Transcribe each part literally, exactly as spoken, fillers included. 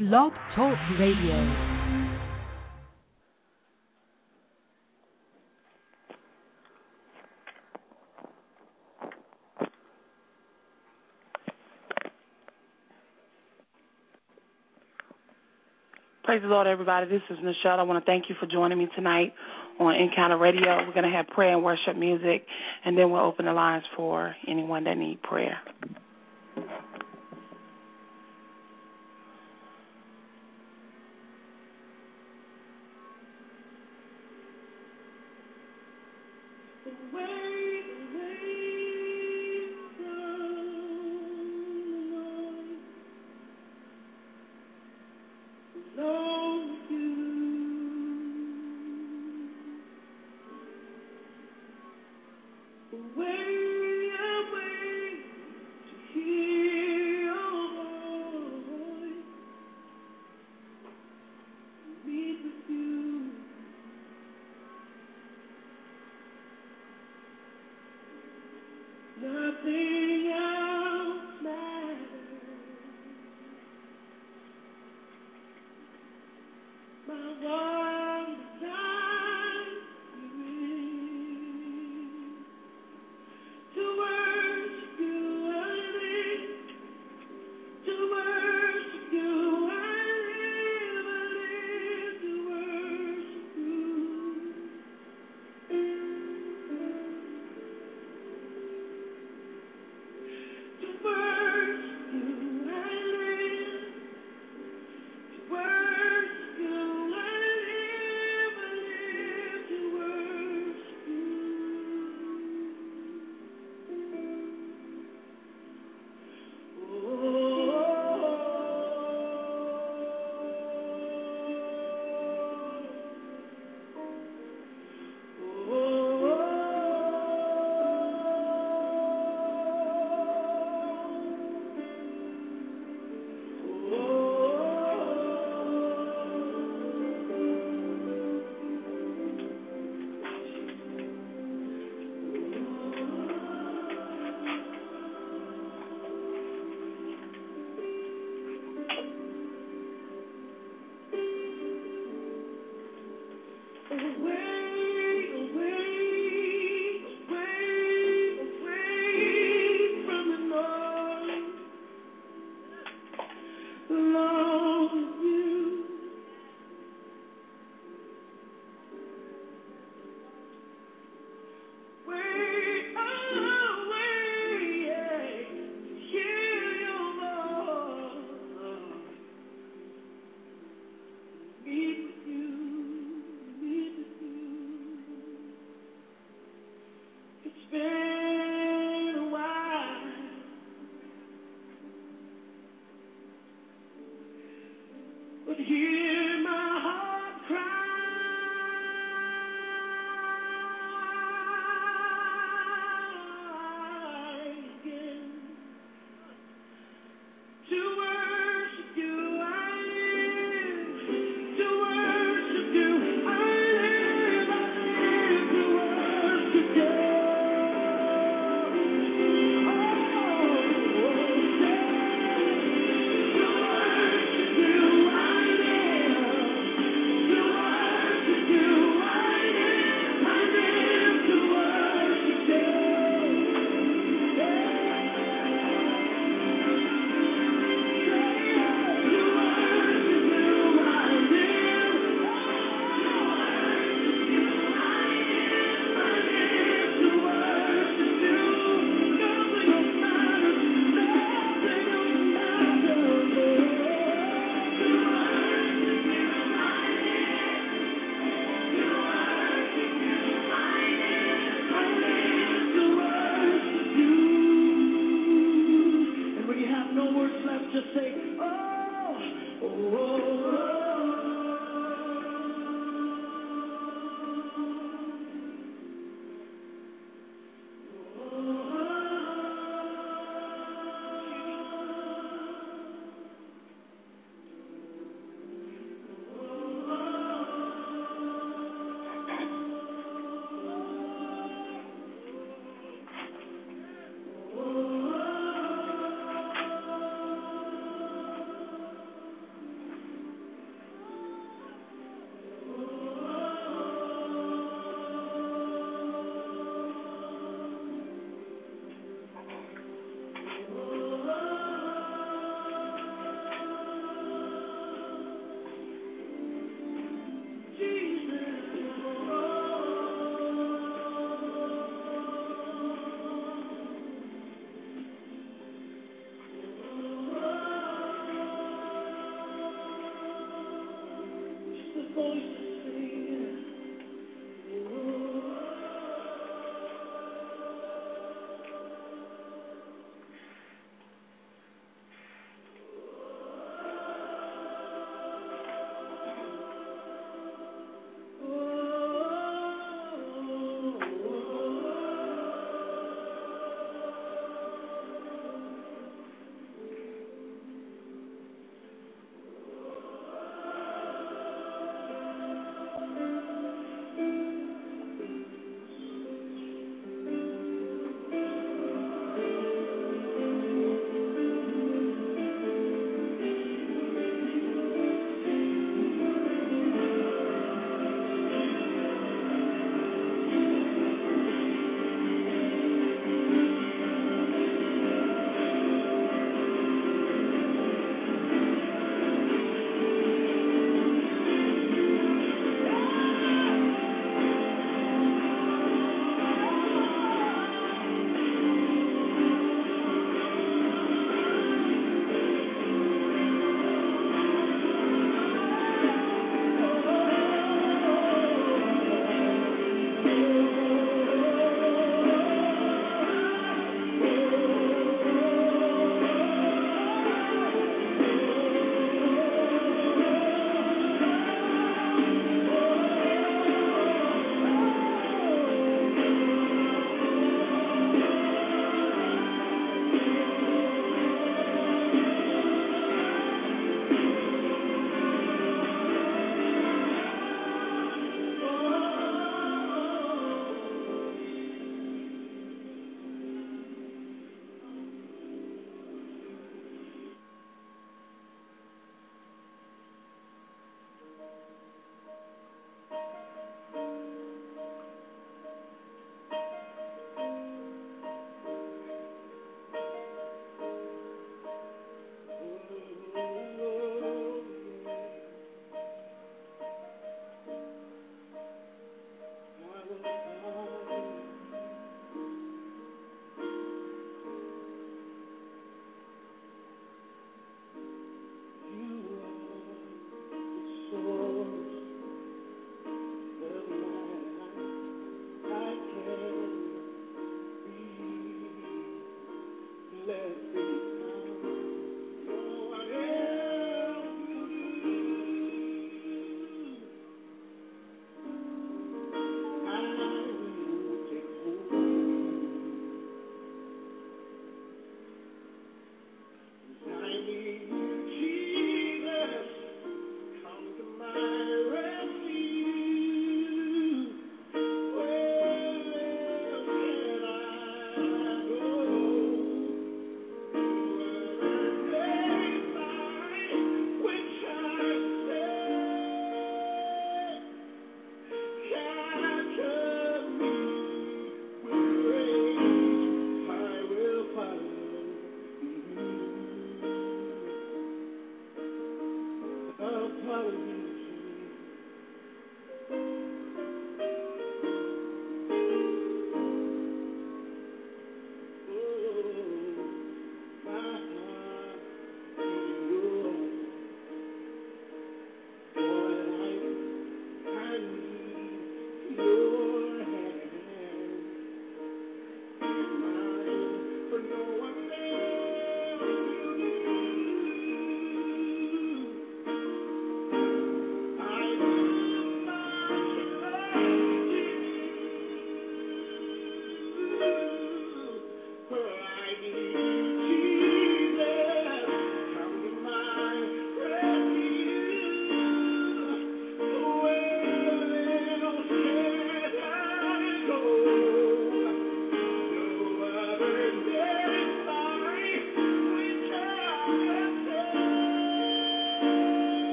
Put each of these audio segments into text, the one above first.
Blog Talk Radio. Praise the Lord, everybody. This is Michelle. I want to thank you for joining me tonight on Encounter Radio. We're going to have prayer and worship music, and then we'll open the lines for anyone that needs prayer.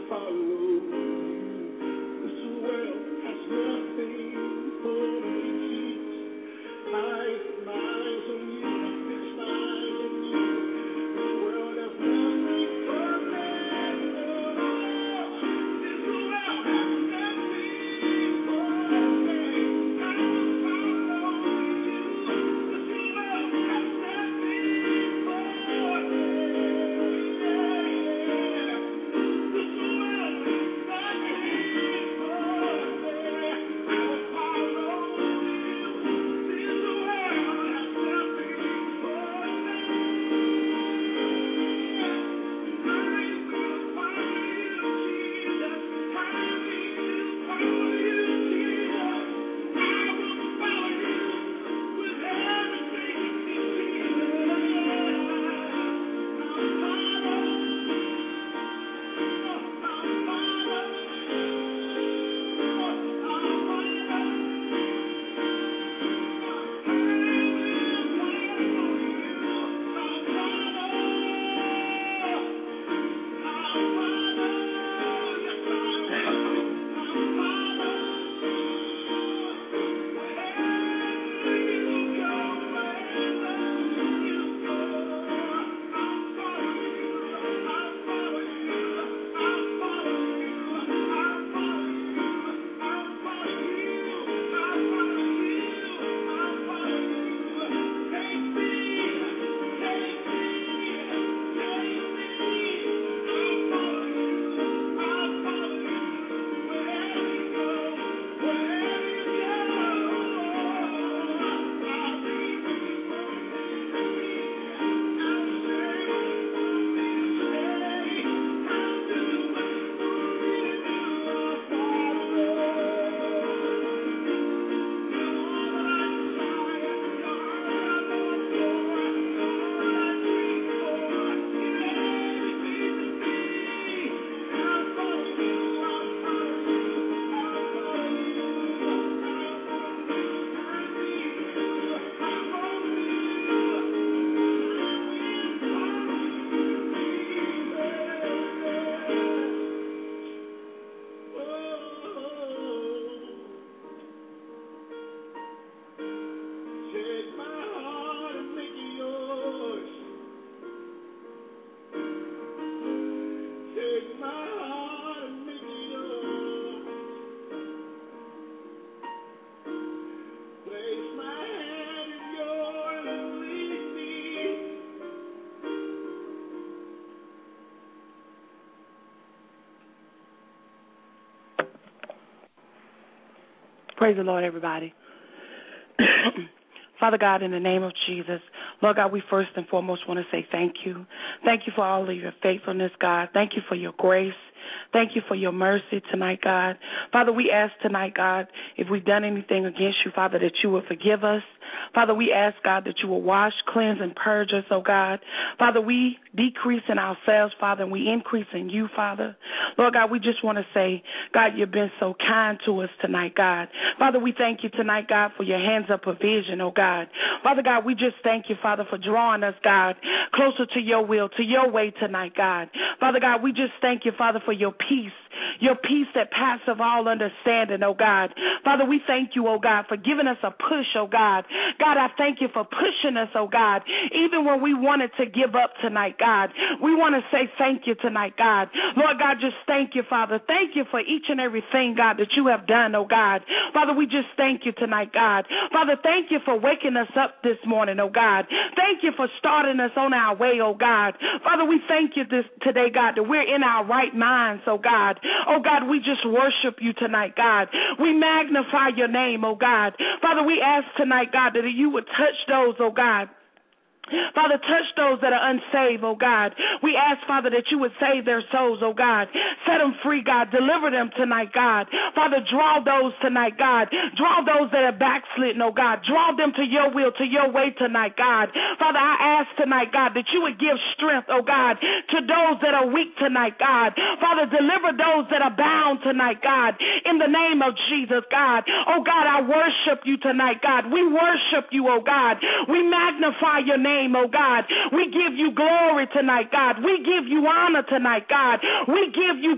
Praise the Lord, everybody. Father God, in the name of Jesus, Lord God, we first and foremost want to say thank you. Thank you for all of your faithfulness, God. Thank you for your grace. Thank you for your mercy tonight, God. Father, we ask tonight, God, if we've done anything against you, Father, that you will forgive us. Father, we ask, God, that you will wash, cleanse, and purge us, oh God. Father, we decrease in ourselves, Father, and we increase in you, Father. Lord God, we just want to say, God, you've been so kind to us tonight, God. Father, we thank you tonight, God, for your hands of provision, oh God. Father God, we just thank you, Father, for drawing us, God, closer to your will, to your way tonight, God. Father God, we just thank you, Father, for your peace, your peace that passeth all understanding, oh God. Father, we thank you, oh God, for giving us a push, oh God. God, I thank you for pushing us, oh God, even when we wanted to give up tonight, God. We want to say thank you tonight, God. Lord God, just thank you, Father. Thank you for each and everything, God, that you have done, oh God. Father, we just thank you tonight, God. Father, thank you for waking us up this morning, oh God. Thank you for starting us on our way, oh God. Father, we thank you this today, God, that we're in our right minds, oh God. Oh God, we just worship you tonight, God. We magnify your name, oh God. Father, we ask tonight, God, that you would touch those, oh God. Father, touch those that are unsaved, oh God. We ask, Father, that you would save their souls, oh God. Set them free, God. Deliver them tonight, God. Father, draw those tonight, God. Draw those that are backslidden, oh God. Draw them to your will, to your way tonight, God. Father, I ask tonight, God, that you would give strength, oh God, to those that are weak tonight, God. Father, deliver those that are bound tonight, God, in the name of Jesus, God. Oh God, I worship you tonight, God. We worship you, oh God. We magnify your name, oh God. We give you glory tonight, God. We give you honor tonight, God. We give you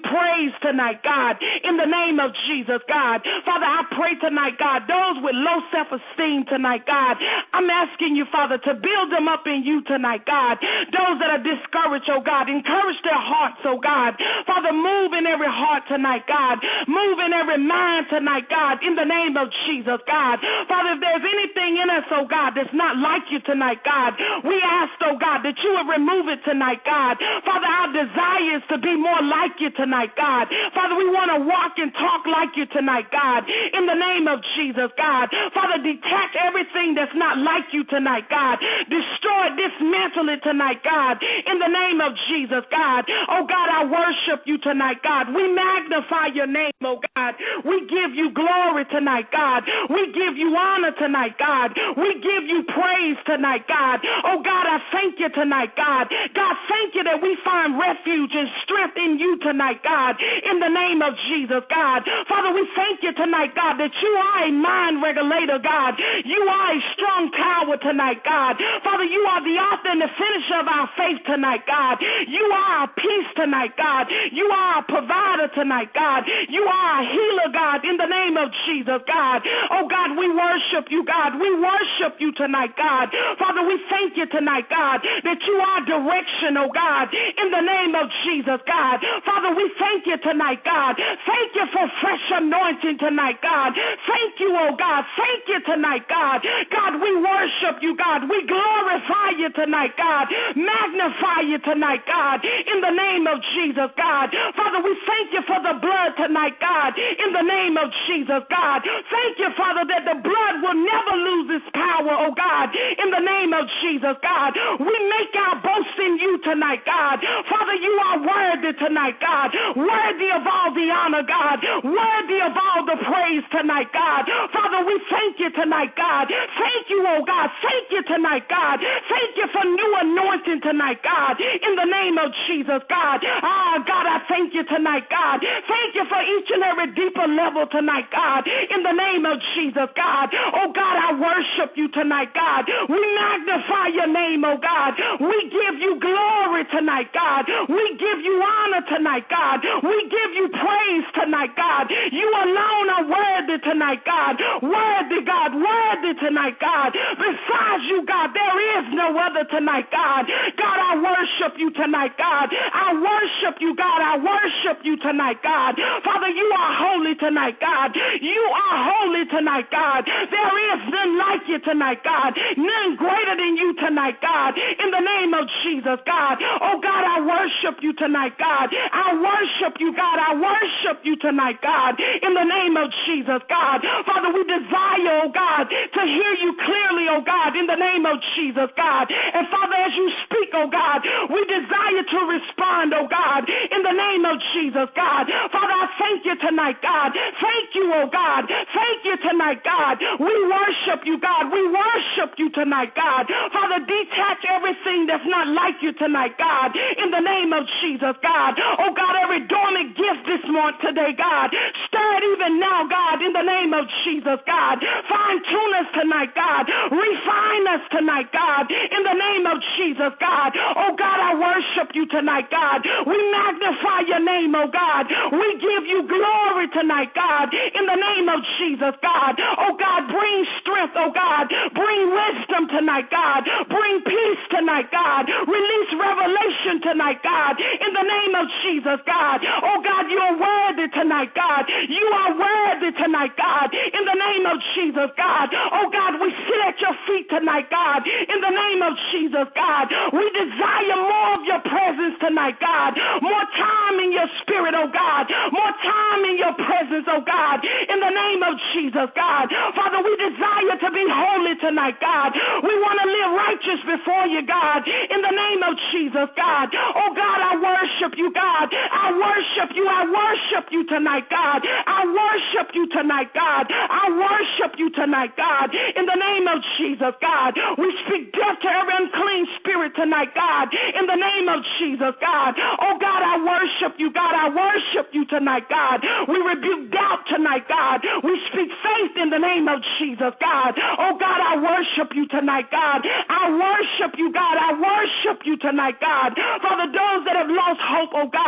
praise tonight, God, in the name of Jesus, God. Father, I pray tonight, God, those with low self-esteem tonight, God, I'm asking you, Father, to build them up in you tonight, God. Those that are discouraged, oh God, encourage their hearts, oh God. Father, move in every heart tonight, God. Move in every mind tonight, God, in the name of Jesus, God. Father, if there's anything in us, oh God, that's not like you tonight, God, we ask, oh God, that you would remove it tonight, God. Father, our desire is to be more like you tonight, God. Father, we want to walk and talk like you tonight, God, in the name of Jesus, God. Father, detach everything that's not like you tonight, God. Destroy it, dismantle it tonight, God, in the name of Jesus, God. Oh God, I worship you tonight, God. We magnify your name, oh God. We give you glory tonight, God. We give you honor tonight, God. We give you praise tonight, God. Oh God, I thank you tonight, God. God, thank you that we find refuge and strength in you tonight, God, in the name of Jesus, God. Father, we thank you tonight, God, that you are a mind regulator, God. You are a strong tower tonight, God. Father, you are the author and the finisher of our faith tonight, God. You are our peace tonight, God. You are our provider tonight, God. You are a healer, God, in the name of Jesus, God. Oh, God, we worship you, God. We worship you tonight, God. Father, we thank you tonight, God, that you are direction, oh, God, in the name of Jesus, God. Father, we thank you tonight, God. Thank you for fresh anointing tonight, God. Thank you, oh, God. Thank you tonight, God. God, we worship you, God. We glorify you tonight, God. Magnify you tonight, God, in the name of Jesus, God. Father, we thank you for the blood tonight, God, in the name of Jesus, God. Thank you, Father, that the blood will never lose its power, oh, God, in the name of Jesus, God. We make our boast in you tonight, God. Father, you are worthy tonight, God. Worthy of all the honor, God. Worthy of all the praise tonight, God. Father, we thank you tonight, God. Thank you, oh, God. Thank you tonight, God. Thank you for new anointing tonight, God, in the name of Jesus, God. Ah, God, I thank you tonight, God. Thank you for each and every deeper level tonight, God, in the name of Jesus, God. Oh, God, I worship you tonight, God. We magnify your name, oh, God. We give you glory tonight, God. We give you honor tonight, God. We give you praise tonight, God. You alone are worthy tonight, God. Worthy, God. Worthy tonight, God. Besides you, God, there is no other tonight, God. God, I worship you tonight, God. I worship you, God. I worship you tonight, God. Father, you are holy tonight, God. You are holy tonight, God. There is none like you tonight, God. None greater than you tonight, God. In the name of Jesus, God. Oh, God, I worship you tonight, God. I worship you, God. I worship you tonight, God. In the name of Jesus, God. Father, we desire, oh, God, to hear you clearly, oh, God, in the name of Jesus, God. And Father, as you speak, oh, God, we desire to respond, oh, God, in the name of Jesus, God. Father, I thank you tonight, God. Thank you, oh, God. Thank you tonight, God. We worship you, God. We worship you tonight, God. Father, detach everything that's not like you tonight, God, in the name of Jesus, God. Oh, God, every dormant gift this morning today, God, stir it even now, God, in the name of Jesus, God. Fine-tune us tonight, God. Refine us tonight, God, in the name of Jesus, God. Oh, God, I worship you tonight, God. We magnify your name, oh, God. We give you glory tonight, God, in the name of Jesus, God. Oh, God, bring strength, oh, God. Bring wisdom tonight, God. Bring peace tonight, God. Release revelation tonight, God, in the name of Jesus, God. Oh, God, you are worthy tonight, God. You are worthy tonight, God, in the name of Jesus, God. Oh, God, we sit at your feet tonight, God, in the name of Jesus, God. We desire more of your presence tonight, God. More time in your spirit, oh, God. More time in your presence, oh, God, in the name of Jesus, God. Father, we desire to be holy tonight, God. We want to live righteous before you, God, in the name of Jesus, God. Oh, God, I worship you, God. I worship you. I worship you tonight, God. I worship you tonight, God. I worship you tonight, God, in the name of Jesus, God. We speak death to every unclean spirit tonight, God, in the name of Jesus, God. Oh, God, I worship you, God. I worship you tonight, God. We rebuke doubt tonight, God. We speak faith in the name of Jesus, God. Oh, God, I worship you tonight, God. I worship you, God. I worship you tonight, God. Father, those that have lost hope, oh, God,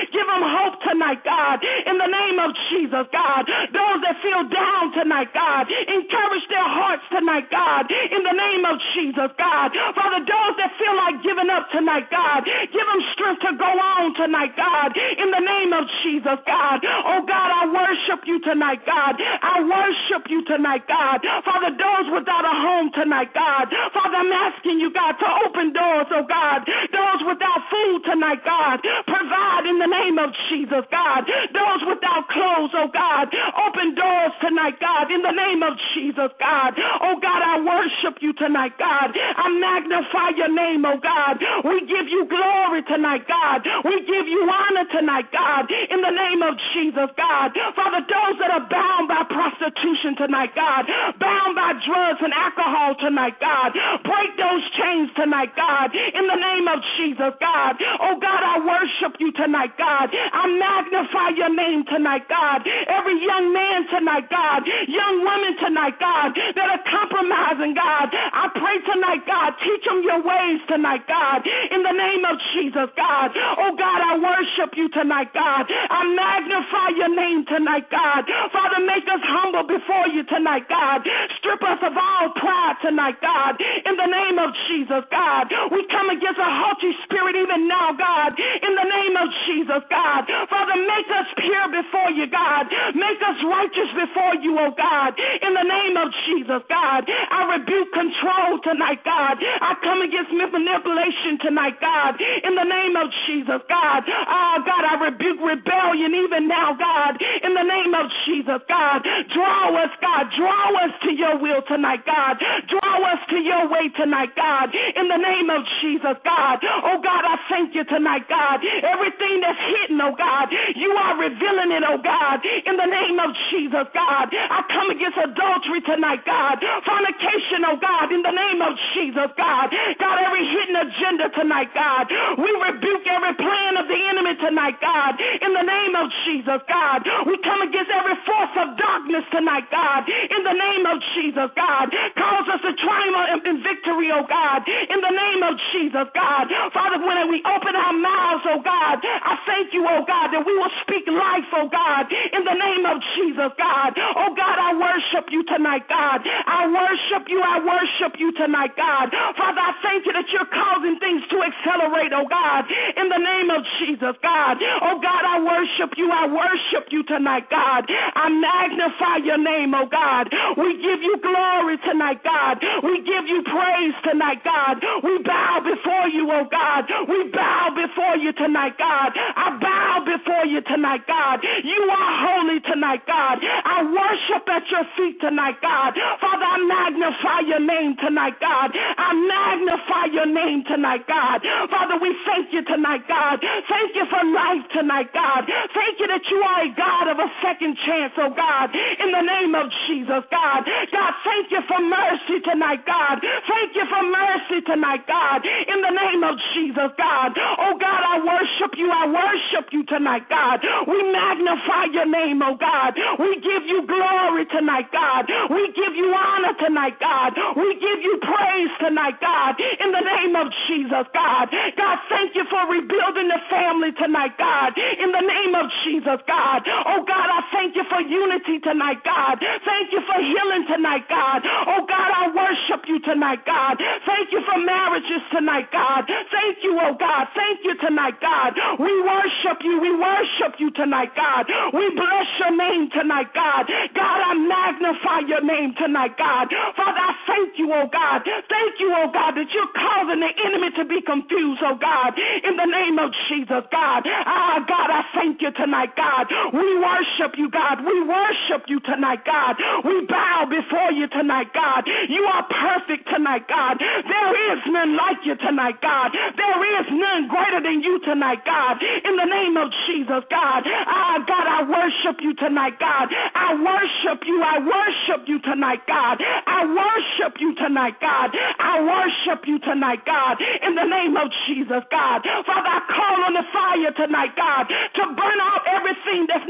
Give them hope tonight, God, in the name of Jesus, God. Those that feel down tonight, God, encourage their hearts tonight, God, in the name of Jesus, God. Father, those that feel like giving up tonight, God, give them strength to go on tonight, God, in the name of Jesus, God. Oh, God, I worship you tonight, God. I worship you tonight, God. Father, those without a home tonight, God. Father, I'm asking you, God, to open doors, oh, God. Those without food tonight, God, provide in the name of Jesus, God. Those without clothes, oh, God, open doors tonight, God, in the name of Jesus, God. Oh, God, I worship you tonight, God. I magnify your name, oh, God. We give you glory tonight, God. We give you honor tonight, God, in the name of Jesus, God. Father, those that are bound by prostitution tonight, God, bound by drugs and alcohol tonight, God, break those chains tonight, God, in the name of Jesus, God. Oh, God, I worship you tonight, God. I magnify your name tonight, God. Every young man tonight, God, young women tonight, God, that are compromising, God, I pray tonight, God, teach them your ways tonight, God, in the name of Jesus, God. Oh, God, I worship you tonight, God. I magnify your name tonight, God. Father, make us humble before you tonight, God. Strip us of all pride tonight, God, in the name of Jesus, God. We come against a haughty spirit even now, God, in the name of Jesus, God. Father, make us pure before you, God. Make us righteous before you, oh God, in the name of Jesus, God. I rebuke control tonight, God. I come against manipulation tonight, God, in the name of Jesus, God. Oh, God, I rebuke rebellion even now, God, in the name of Jesus, God. Draw us, God. Draw us to your will tonight, God. Draw us to your way tonight, God, in the name of Jesus, God. Oh, God, I thank you tonight, God. Everything that's hidden, oh, God, you are revealing it, oh, God, in the name of Jesus, God. I come against adultery tonight, God. Fornication, oh, God, in the name of Jesus, God. God, every hidden agenda tonight, God. We rebuke every plan of the enemy tonight, God, in the name of Jesus, God. We come against every force of darkness tonight, God, in the name of Jesus, God. Cause us to triumph in victory, oh, God, in the name of Jesus, God. Father, when we open our mouths, oh, God, I thank you, oh, God, that we will speak life, oh, God, in the name of Jesus, God. Oh, God, I worship you tonight, God. I worship you. I worship you tonight, God. Father, I thank you that you're causing things to accelerate, oh, God, in the name of Jesus, God. Oh, God, I worship you. I worship you tonight, God. I magnify your name, oh, God. We give you glory tonight, God. We give you praise tonight, God. We bow before you, oh, God. We bow before you tonight, God. I bow before you tonight, God. You are holy tonight, God. I worship at your feet tonight, God. Father, I magnify your name tonight, God. I magnify your name tonight, God. Father, we thank you tonight, God. Thank you for life tonight, God. Thank you that you are a God of a second chance, oh, God, in the name of Jesus, God. God, thank you for mercy tonight, God. Thank you for mercy tonight, God, in the name of Jesus, God. Oh, God, I worship you. I worship you tonight, God. We magnify your name, oh, God. We give you glory tonight, God. We give you honor tonight, God. We give you praise tonight, God, in the name of Jesus, God. God, thank you for rebuilding the family tonight, God, in the name of Jesus, God. Oh, God, I thank you for unity tonight, God. Thank you for healing tonight, God. Oh, God, I worship you tonight, God. Thank you for marriages tonight, God. Thank you, oh, God. Thank you tonight, God. We worship you. We worship you tonight, God. We bless your name tonight, God. God, I magnify your name tonight, God. Father, I thank you, oh, God. Thank you, oh, God, that you're causing the enemy to be confused, oh, God, in the name of Jesus, God. Ah, God, I thank you tonight, God. We worship you, God. We worship you tonight, God. We bow before you tonight, God. You are perfect tonight, God. There is none like you tonight, God. There is none greater than you tonight, God. In the name of Jesus, God. Ah, God, I worship you tonight, God. I worship you. I worship you tonight, God. I worship you tonight, God. I worship you tonight, God. In the name of Jesus, God. Father, I call on the fire tonight, God, to burn out everything that's not like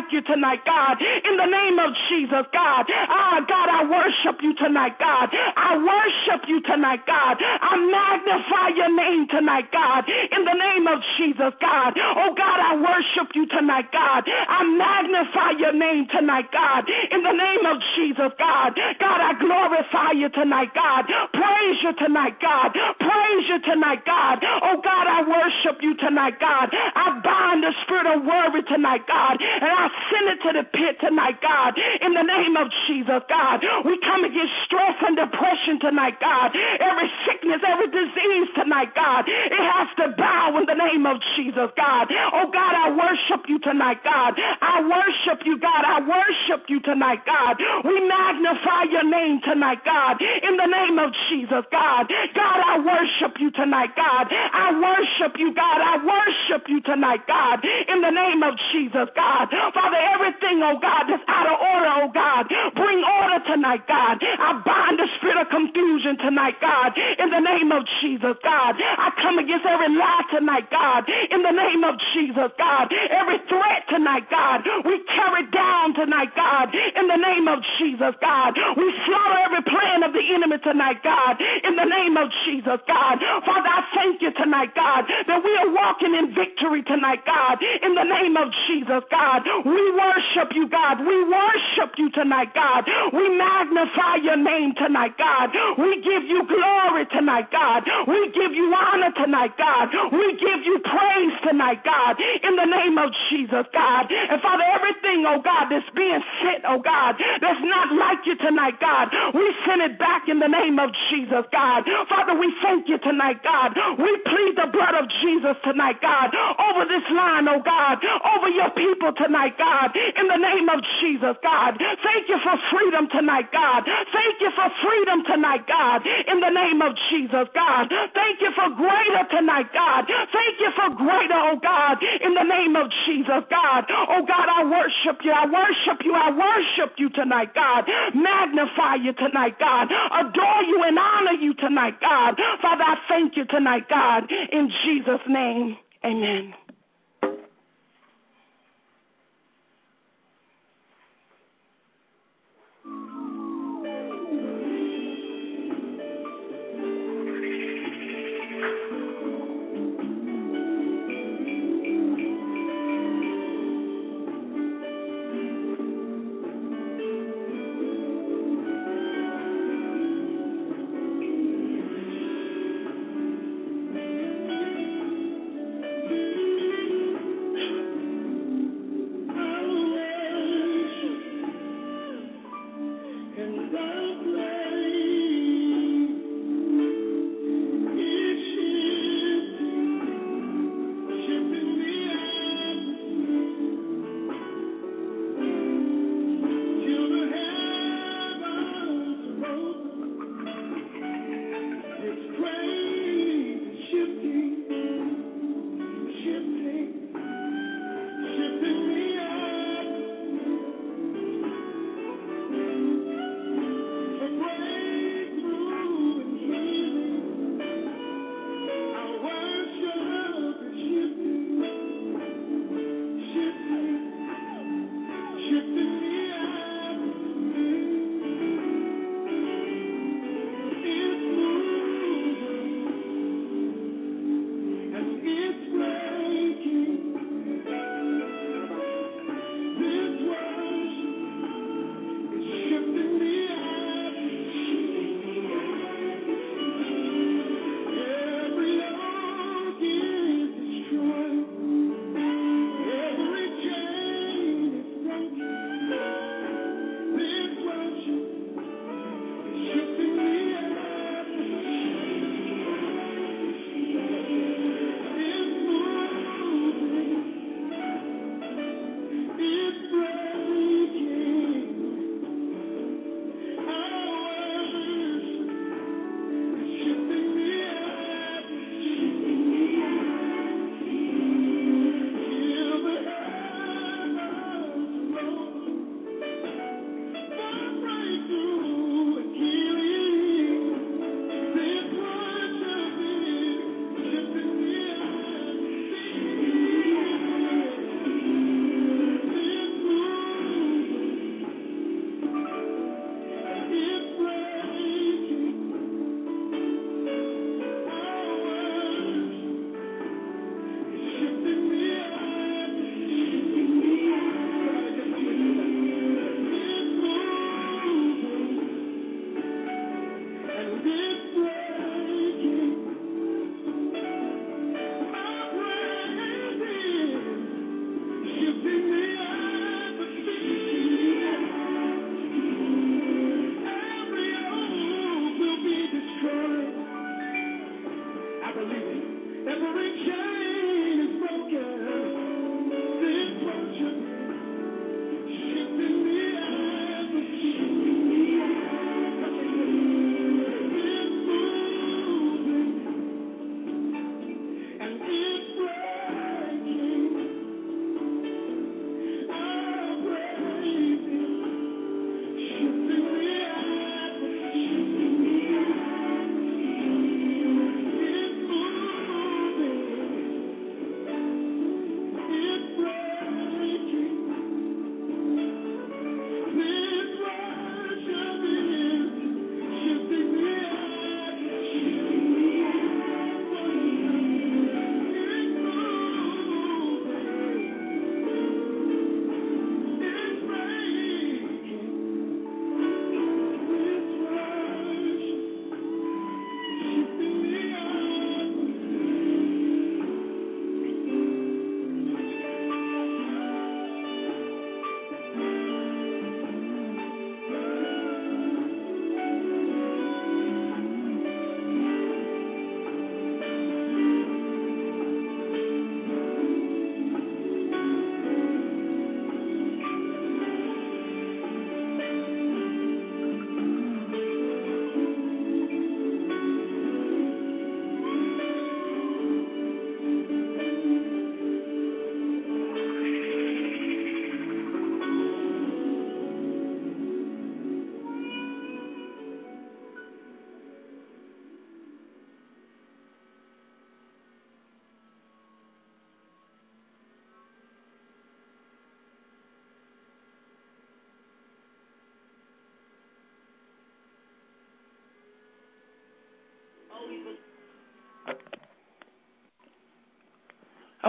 you tonight, God. In the name of Jesus, God. Ah, God, I worship you tonight, God. I worship you tonight, God. I magnify your name tonight, God. In the name of Jesus, God. Oh, God, I worship you tonight, God. I magnify your name tonight, God. In the name of Jesus, God. God, I glorify you tonight, God. Praise you tonight, God. Praise you tonight, God. Oh, God, I worship you tonight, God. I bind the spirit of worry tonight, God, and I send it to the pit tonight, God. In the name of Jesus, God. We come against stress and depression tonight, God. Every sickness, every disease tonight, God. It has to bow in the name of Jesus, God. Oh, God, I worship you tonight, God. I worship you, God. I worship you tonight, God. We magnify your name tonight, God. In the name of Jesus, God. God, I worship you tonight, God. I worship you, God. I worship you tonight, God. In the name of Jesus, God. Father, everything, oh God, that's out of order, oh God, bring order tonight, God. I bind the spirit of confusion tonight, God. In the name of Jesus, God. I come against every lie tonight, God. In the name of Jesus, God. Every threat tonight, God. We tear it down tonight, God. In the name of Jesus, God. We slaughter every plan of the enemy tonight, God. In the name of Jesus, God. Father, I thank you tonight, God, that we are walking in victory tonight, God. In the name of Jesus, God. We worship you, God. We worship you tonight, God. We magnify your name tonight, God. We give you glory tonight, God. We give you honor tonight, God. We give you praise tonight, God. In the name of Jesus, God. And Father, everything, oh God, that's being sent, oh God, that's not like you tonight, God, we send it back in the name of Jesus, God. Father, we thank you tonight, God. We plead the blood of Jesus tonight, God, over this line, oh God, over your people tonight, God, in the name of Jesus, God. Thank you for freedom tonight, God. Thank you for freedom tonight, God, in the name of Jesus, God. Thank you for greater tonight, God. Thank you for greater, oh God, in the name of Jesus, God. Oh God, I worship you. I worship you. I worship you tonight, God. Magnify you tonight, God. Adore you and honor you tonight, God. Father, I thank you tonight, God. In Jesus' name, amen.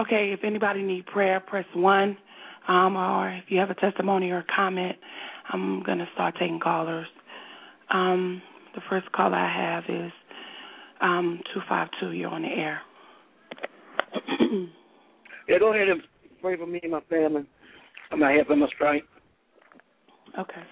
Okay, if anybody need prayer, press one. Um, or if you have a testimony or a comment, I'm going to start taking callers. Um, the first caller I have is um, two five two. You're on the air. Yeah, go ahead and pray for me and my family. I'm my help and my strength. Okay.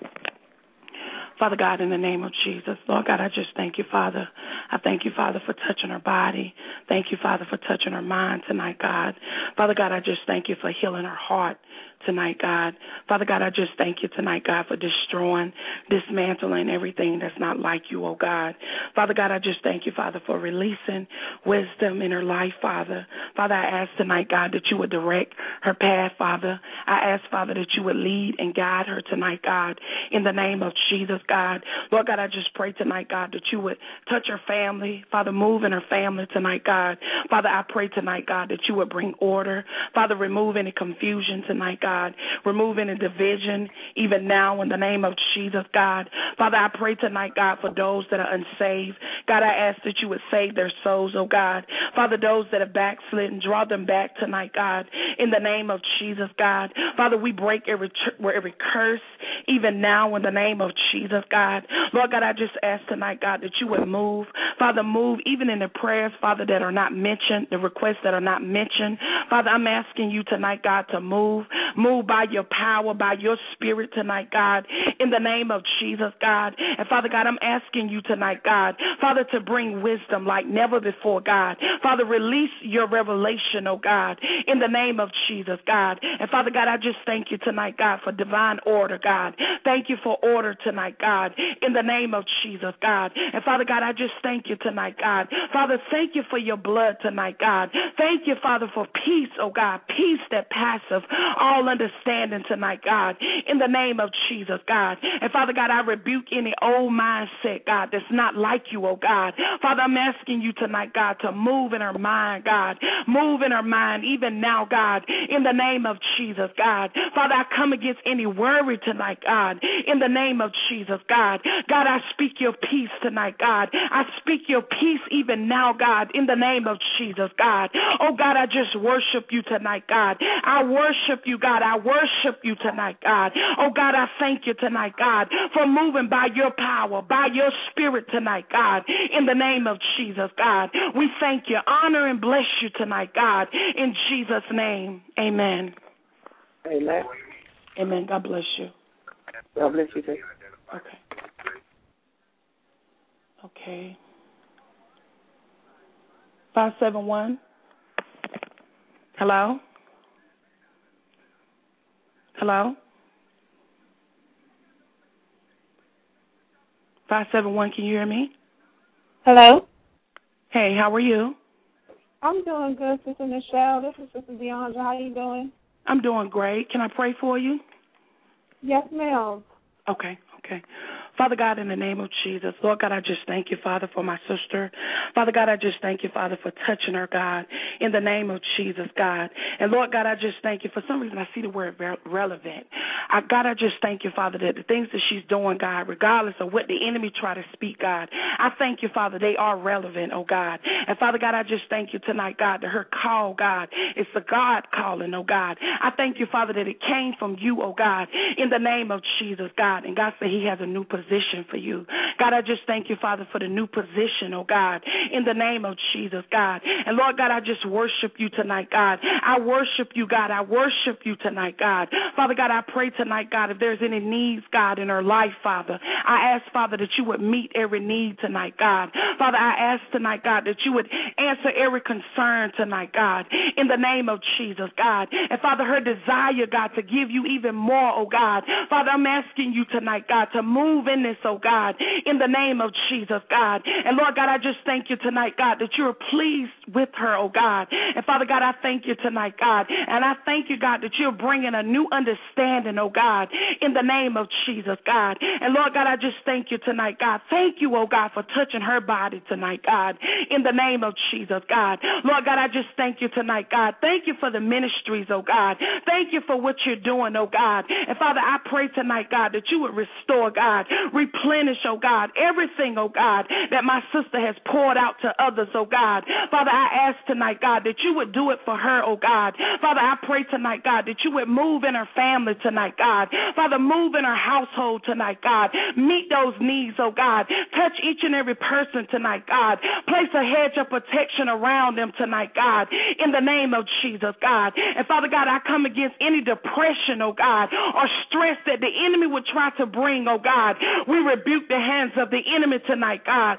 Father God, in the name of Jesus, Lord God, I just thank you, Father. I thank you, Father, for touching her body. Thank you, Father, for touching her mind tonight, God. Father God, I just thank you for healing her heart tonight, God. Father God, I just thank you tonight, God, for destroying, dismantling everything that's not like you, oh God. Father God, I just thank you, Father, for releasing wisdom in her life, Father. Father, I ask tonight, God, that you would direct her path, Father. I ask, Father, that you would lead and guide her tonight, God, in the name of Jesus, God. Lord God, I just pray tonight, God, that you would touch her family. Father, move in her family tonight, God. Father, I pray tonight, God, that you would bring order. Father, remove any confusion tonight, God. Remove any division, even now, in the name of Jesus, God. Father, I pray tonight, God, for those that are unsaved. God, I ask that you would save their souls, oh God. Father, those that are backslidden, draw them back tonight, God, in the name of Jesus, God. Father, we break every, every curse, even now, in the name of Jesus, God. Lord God, I just ask tonight, God, that you would move. Father, move even in the prayers, Father, that are not mentioned, the requests that are not mentioned. Father, I'm asking you tonight, God, to move. Move by your power, by your spirit tonight, God, in the name of Jesus, God. And Father God, I'm asking you tonight, God, Father, to bring wisdom like never before, God. Father, release your revelation, oh God, in the name of Jesus, God. And Father God, I just thank you tonight, God, for divine order, God. Thank you for order tonight, God, in the name of Jesus, God. And Father God, I just thank you tonight, God. Father, thank you for your blood tonight, God. Thank you, Father, for peace, oh God, peace that passeth all understanding tonight, God, in the name of Jesus, God. And Father God, I rebuke any old mindset, God, that's not like you, oh God. Father, I'm asking you tonight, God, to move in her mind, God. Move in her mind even now, God, in the name of Jesus, God. Father, I come against any worry tonight, God, in the name of Jesus, God. God, I speak your peace tonight, God. I speak your peace even now, God, in the name of Jesus, God. Oh, God, I just worship you tonight, God. I worship you, God. I worship you tonight, God. Oh, God, I thank you tonight, God, for moving by your power, by your spirit tonight, God, in the name of Jesus, God. We thank you, honor and bless you tonight, God, in Jesus' name. Amen. Amen. Amen. God bless you. God bless you, too. Okay. Okay. five seven one. Hello? Hello? five seven one, can you hear me? Hello? Hey, how are you? I'm doing good, Sister Michelle. This is Sister Deandra. How you doing? I'm doing great. Can I pray for you? Yes, ma'am. Okay, okay. Father God, in the name of Jesus, Lord God, I just thank you, Father, for my sister. Father God, I just thank you, Father, for touching her, God, in the name of Jesus, God. And Lord God, I just thank you. For some reason, I see the word relevant. I, God, I just thank you, Father, that the things that she's doing, God, regardless of what the enemy try to speak, God, I thank you, Father, they are relevant, oh God. And Father God, I just thank you tonight, God, that her call, God, is the God calling, oh God. I thank you, Father, that it came from you, oh God, in the name of Jesus, God. And God said he has a new position for you. God, I just thank you, Father, for the new position, oh God, in the name of Jesus, God. And Lord God, I just worship you tonight, God. I worship you, God. I worship you tonight, God. Father God, I pray tonight, God, if there's any needs, God, in her life, Father, I ask, Father, that you would meet every need tonight, God. Father, I ask tonight, God, that you would answer every concern tonight, God, in the name of Jesus, God. And Father, her desire, God, to give you even more, oh God. Father, I'm asking you tonight, God, to move in this, oh God, in the name of Jesus, God. And Lord God, I just thank you tonight, God, that you're pleased with her, oh God. And Father God, I thank you tonight, God. And I thank you, God, that you're bringing a new understanding, oh oh God, in the name of Jesus, God. And Lord God, I just thank you tonight, God. Thank you, oh God, for touching her body tonight, God, in the name of Jesus, God. Lord God, I just thank you tonight, God. Thank you for the ministries, oh God. Thank you for what you're doing, oh God. And Father, I pray tonight, God, that you would restore, God, replenish, oh God, everything, oh God, that my sister has poured out to others, oh God. Father, I ask tonight, God, that you would do it for her, oh God. Father, I pray tonight, God, that you would move in her family tonight, God. Father, move in her household tonight, God. Meet those needs, oh God. Touch each and every person tonight, God. Place a hedge of protection around them tonight, God, in the name of Jesus, God. And Father God, I come against any depression, oh God, or stress that the enemy would try to bring, oh God. We rebuke the hands of the enemy tonight, God,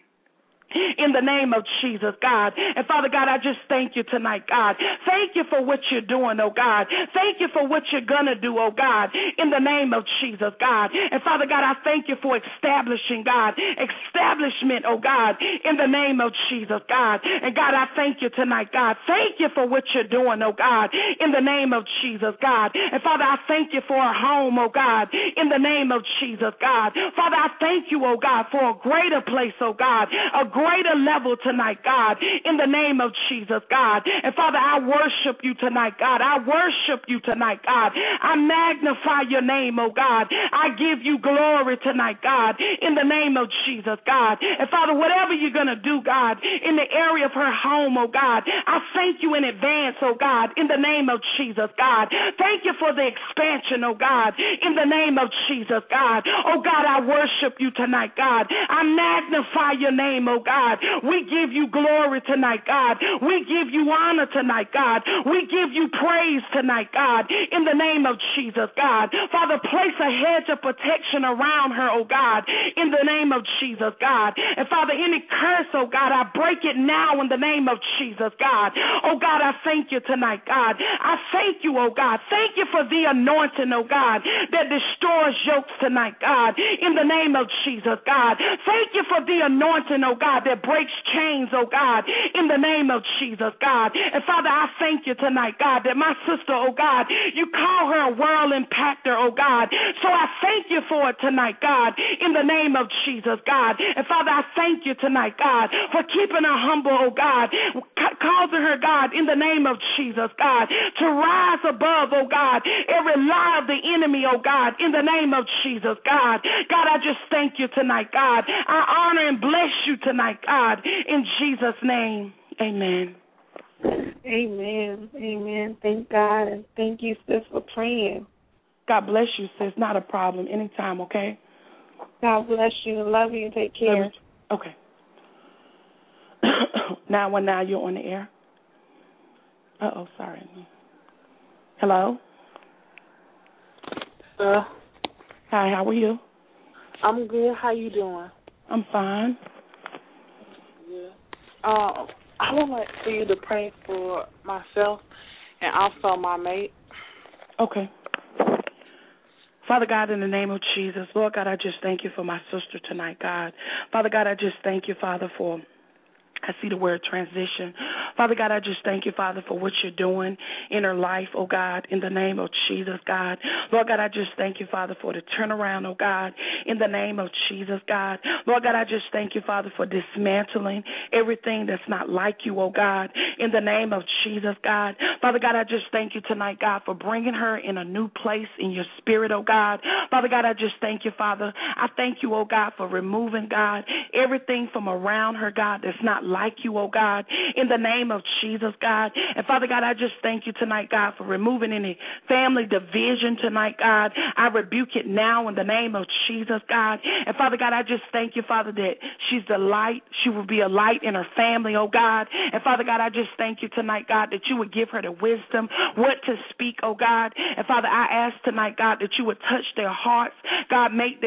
in the name of Jesus, God. And Father God, I just thank you tonight, God. Thank you for what you're doing, oh God. Thank you for what you're going to do, oh God, in the name of Jesus, God. And Father God, I thank you for establishing, God, establishment, oh God, in the name of Jesus, God. And God, I thank you tonight, God. Thank you for what you're doing, oh God, in the name of Jesus, God. And Father, I thank you for a home, oh God, in the name of Jesus, God. Father, I thank you, oh God, for a greater place, oh God, a greater level tonight, God, in the name of Jesus, God. And Father, I worship you tonight, God. I worship you tonight, God. I magnify your name, oh God. I give you glory tonight, God, in the name of Jesus, God. And Father, whatever you're going to do, God, in the area of her home, oh God, I thank you in advance, oh God, in the name of Jesus, God. Thank you for the expansion, oh God, in the name of Jesus, God. Oh God, I worship you tonight, God. I magnify your name, oh God. God. We give you glory tonight, God. We give you honor tonight, God. We give you praise tonight, God, in the name of Jesus, God. Father, place a hedge of protection around her, oh God, in the name of Jesus, God. And Father, any curse, oh God, I break it now in the name of Jesus, God. Oh God, I thank you tonight, God. I thank you, oh God. Thank you for the anointing, oh God, that destroys yokes tonight, God, in the name of Jesus, God. Thank you for the anointing, oh God, that breaks chains, oh God, in the name of Jesus, God. And Father, I thank you tonight, God, that my sister, oh God, you call her a world impactor, oh God. So I thank you for it tonight, God, in the name of Jesus, God. And Father, I thank you tonight, God, for keeping her humble, oh God, causing her, God, in the name of Jesus, God, to rise above, oh God, every lie of the enemy, oh God, in the name of Jesus, God. God, I just thank you tonight, God. I honor and bless you tonight, God, in Jesus' name, amen. Amen. Amen. Thank God, and thank you, sis, for praying. God bless you, sis. Not a problem. Anytime, okay? God bless you. Love you. Take care. Okay. nine one nine, you're on the air. Uh-oh, sorry. Hello? Uh, Hi, how are you? I'm good. How you doing? I'm fine. Yeah. Um, I would like for you to pray for myself and also my mate. Okay. Father God, in the name of Jesus, Lord God, I just thank you for my sister tonight, God. Father God, I just thank you, Father, for I see the word transition. Father God, I just thank you, Father, for what you're doing in her life, oh God, in the name of Jesus, God. Lord God, I just thank you, Father, for the turnaround, oh God, in the name of Jesus, God. Lord God, I just thank you, Father, for dismantling everything that's not like you, oh God, in the name of Jesus, God. Father God, I just thank you tonight, God, for bringing her in a new place in your spirit, oh God. Father God, I just thank you, Father. I thank you, oh God, for removing, God, everything from around her, God, that's not like you, oh God, in the name of Jesus, God. And Father God, I just thank you tonight, God, for removing any family division tonight, God. I rebuke it now in the name of Jesus, God. And Father God, I just thank you, Father, that she's the light. She will be a light in her family, oh God. And Father God, I just thank you tonight, God, that you would give her the wisdom, what to speak, oh God. And Father, I ask tonight, God, that you would touch their hearts. God, make them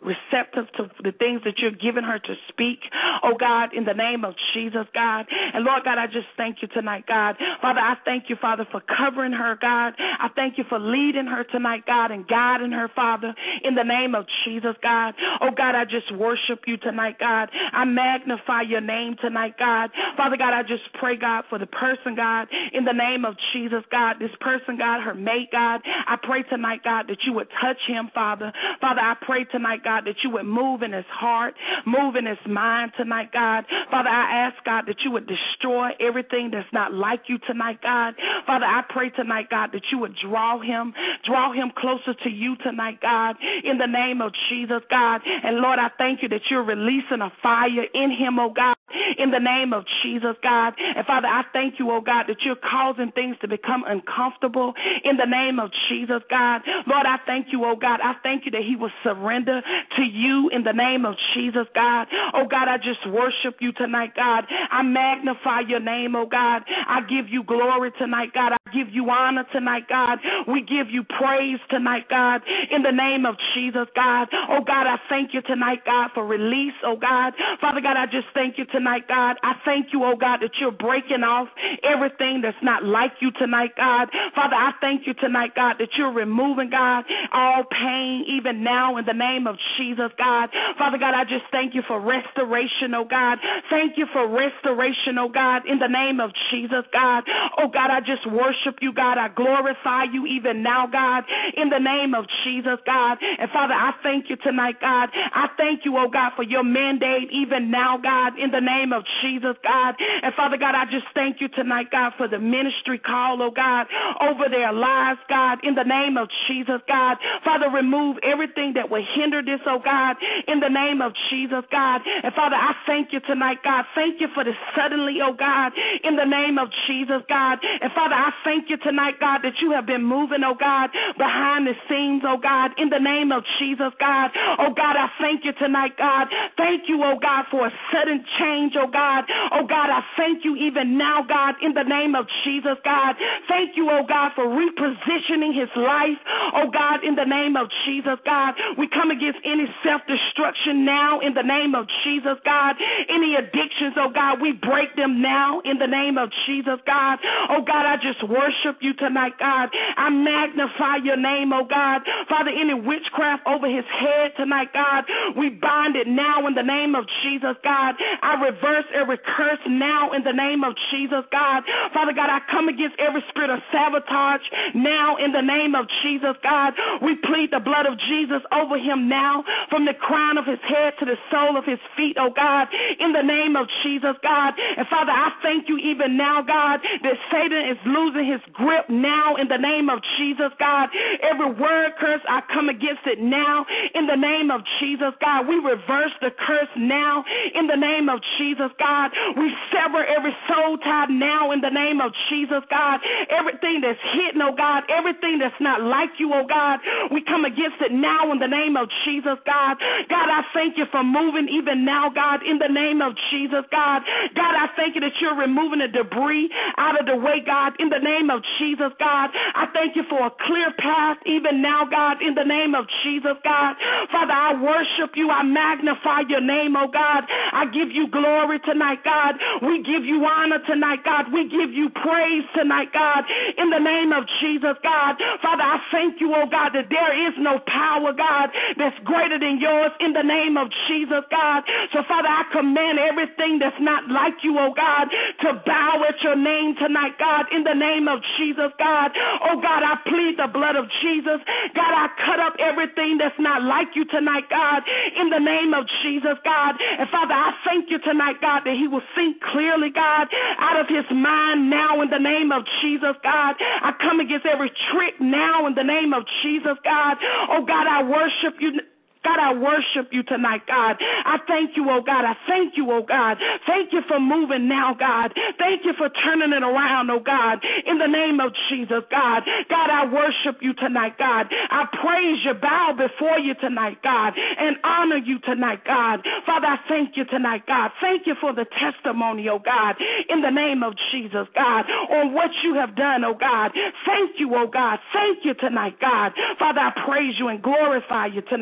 receptive to the things that you're giving her to speak, oh God, in the name of Jesus, God. And Lord God, I just thank you tonight, God. Father, I thank you, Father, for covering her, God. I thank you for leading her tonight, God, and guiding her, Father, in the name of Jesus, God. Oh God, I just worship you tonight, God. I magnify your name tonight, God. Father God, I just pray, God, for the person, God, in the name of Jesus, God. This person, God, her mate, God. I pray tonight, God, that you would touch him, Father. Father, I pray tonight, God, that you would move in his heart, move in his mind tonight, God. Father, I ask, God, that you would destroy everything that's not like you tonight, God. Father, I pray tonight, God, that you would draw him, draw him closer to you tonight, God, in the name of Jesus, God. And Lord, I thank you that you're releasing a fire in him, oh God, in the name of Jesus, God. And Father, I thank you, oh God, that you're causing things to become uncomfortable in the name of Jesus, God. Lord, I thank you, oh God. I thank you that he will surrender to you in the name of Jesus, God. Oh God, I just worship you tonight, God. I magnify your name, oh God. I give you glory tonight, God. I give you honor tonight, God. We give you praise tonight, God, in the name of Jesus, God. Oh God, I thank you tonight, God, for release, oh God. Father God, I just thank you tonight, God. I thank you, oh God, that you're breaking off everything that's not like you tonight, God. Father, I thank you tonight, God, that you're removing, God, all pain even now in the name of Jesus, God. Father God, I just thank you for restoration, oh God. Thank you for restoration, oh God, in the name of Jesus, God. Oh God, I just worship you, God. I glorify you even now, God, in the name of Jesus, God. And Father, I thank you tonight, God. I thank you, oh God, for your mandate even now, God, in the name of Jesus, God. And Father God, I just thank you tonight, God, for the ministry call, oh God, over their lives, God, in the name of Jesus, God. Father, remove everything that will hinder this, oh God, in the name of Jesus, God. And Father, I thank you tonight, God. Thank you for the suddenly, oh God, in the name of Jesus, God. And Father, I thank you tonight, God, that you have been moving, oh God, behind the scenes, oh God, in the name of Jesus, God. Oh God, I thank you tonight, God. Thank you, oh God, for a sudden change, oh God. Oh God, I thank you even now, God, in the name of Jesus, God. Thank you, oh God, for repositioning his life, oh God, in the name of Jesus, God. We come against any self-destruction now in the name of Jesus, God. Any addictions, oh God, we break them now in the name of Jesus, God. Oh God, I just worship you tonight, God. I magnify your name, oh God. Father, any witchcraft over his head tonight, God, we bind it now in the name of Jesus, God. I reverse every curse now in the name of Jesus, God. Father God, I come against every spirit of sabotage now in the name of Jesus, God. We plead the blood of Jesus over him now, from the crown of his head to the sole of his feet, oh God, in the name of Jesus, God. And Father, I thank you even now, God, that Satan is losing his grip now in the name of Jesus, God. Every word curse, I come against it now in the name of Jesus, God. We reverse the curse now in the name of Jesus, God. We sever every soul tie now in the name of Jesus, God. Everything that's hidden, oh God, everything that's not like you, oh God, we come against it now in the name of Jesus, God. God, I thank you for moving even now, God, in the name of Jesus, God. God, I thank you that you're removing the debris out of the way, God, in the name of Jesus, God. I thank you for a clear path even now, God, in the name of Jesus, God. Father, I worship you. I magnify your name, oh God. I give you glory tonight, God. We give you honor tonight, God. We give you praise tonight, God, in the name of Jesus, God. Father, I thank you, oh God, that there is no power, God, that's greater than yours in the name of Jesus, God. So, Father, I command everything that's not like you, oh God, to bow at your name tonight, God, in the name of Jesus, God. Oh God, I plead the blood of Jesus. God, I cut up everything that's not like you tonight, God, in the name of Jesus, God. And Father, I thank you tonight, God, that he will think clearly, God, out of his mind now in the name of Jesus, God. I come against every trick now in the name of Jesus, God. Oh God, I worship you. God, I worship you tonight, God. I thank you, oh God. I thank you, oh God. Thank you for moving now, God. Thank you for turning it around, oh God, in the name of Jesus, God. God, I worship you tonight, God. I praise you, bow before you tonight, God, and honor you tonight, God. Father, I thank you tonight, God. Thank you for the testimony, oh God, in the name of Jesus, God, on what you have done, oh God. Thank you, oh God. Thank you tonight, God. Father, I praise you and glorify you tonight, God.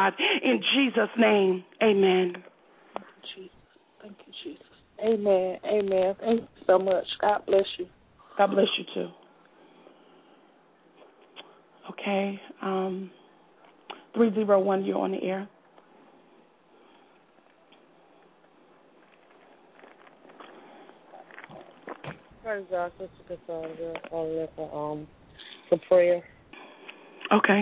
God. In Jesus' name, amen. Thank you, Jesus. Thank you, Jesus. Amen. Amen. Thank you so much. God bless you. God bless you, too. Okay. Um, three oh one, you're on the air. Praise God, Sister Cassandra. Calling for um for prayer. Okay.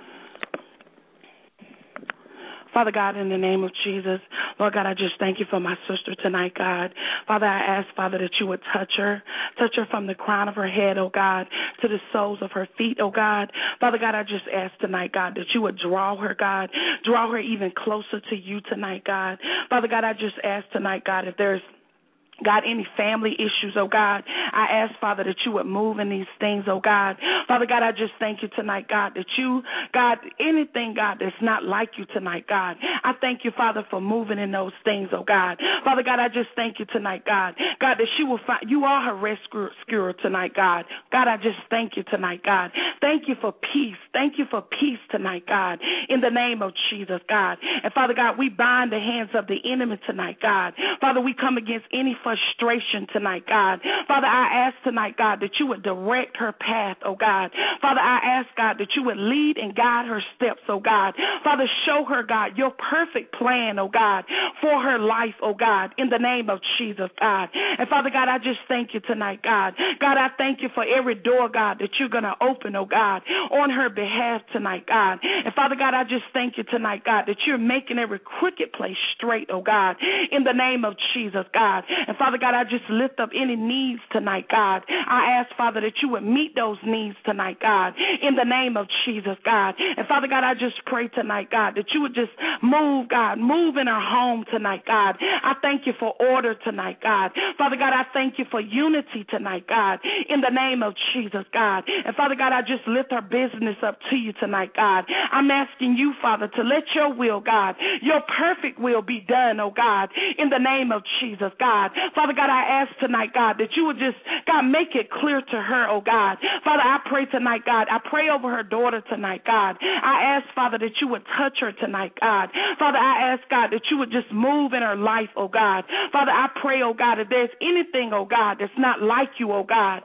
Father God, in the name of Jesus, Lord God, I just thank you for my sister tonight, God. Father, I ask, Father, that you would touch her, touch her from the crown of her head, oh God, to the soles of her feet, oh God. Father God, I just ask tonight, God, that you would draw her, God, draw her even closer to you tonight, God. Father God, I just ask tonight, God, if there's God, any family issues, oh God, I ask, Father, that you would move in these things, oh God. Father God, I just thank you tonight, God, that you, God, anything, God, that's not like you tonight, God, I thank you, Father, for moving in those things, oh God. Father God, I just thank you tonight, God, God, that she will find, you are her rescuer tonight, God. God, I just thank you tonight, God. Thank you for peace. Thank you for peace tonight, God, in the name of Jesus, God. And Father God, we bind the hands of the enemy tonight, God. Father, we come against any frustration tonight, God. Father, I ask tonight, God, that you would direct her path, oh God. Father, I ask, God, that you would lead and guide her steps, oh God. Father, show her, God, your perfect plan, oh God, for her life, oh God, in the name of Jesus, God. And Father God, I just thank you tonight, God. God, I thank you for every door, God, that you're going to open, oh God, on her behalf tonight, God. And Father God, I just thank you tonight, God, that you're making every crooked place straight, oh God, in the name of Jesus, God. And Father God, I just lift up any needs tonight, God. I ask, Father, that you would meet those needs tonight, God, in the name of Jesus, God. And Father God, I just pray tonight, God, that you would just move, God, move in our home tonight, God. I thank you for order tonight, God. Father God, I thank you for unity tonight, God, in the name of Jesus, God. And Father God, I just lift our business up to you tonight, God. I'm asking you, Father, to let your will, God, your perfect will be done, oh God, in the name of Jesus, God. Father God, I ask tonight, God, that you would just, God, make it clear to her, oh God. Father, I pray tonight, God. I pray over her daughter tonight, God. I ask, Father, that you would touch her tonight, God. Father, I ask, God, that you would just move in her life, oh God. Father, I pray, oh God, if there's anything, oh God, that's not like you, oh God.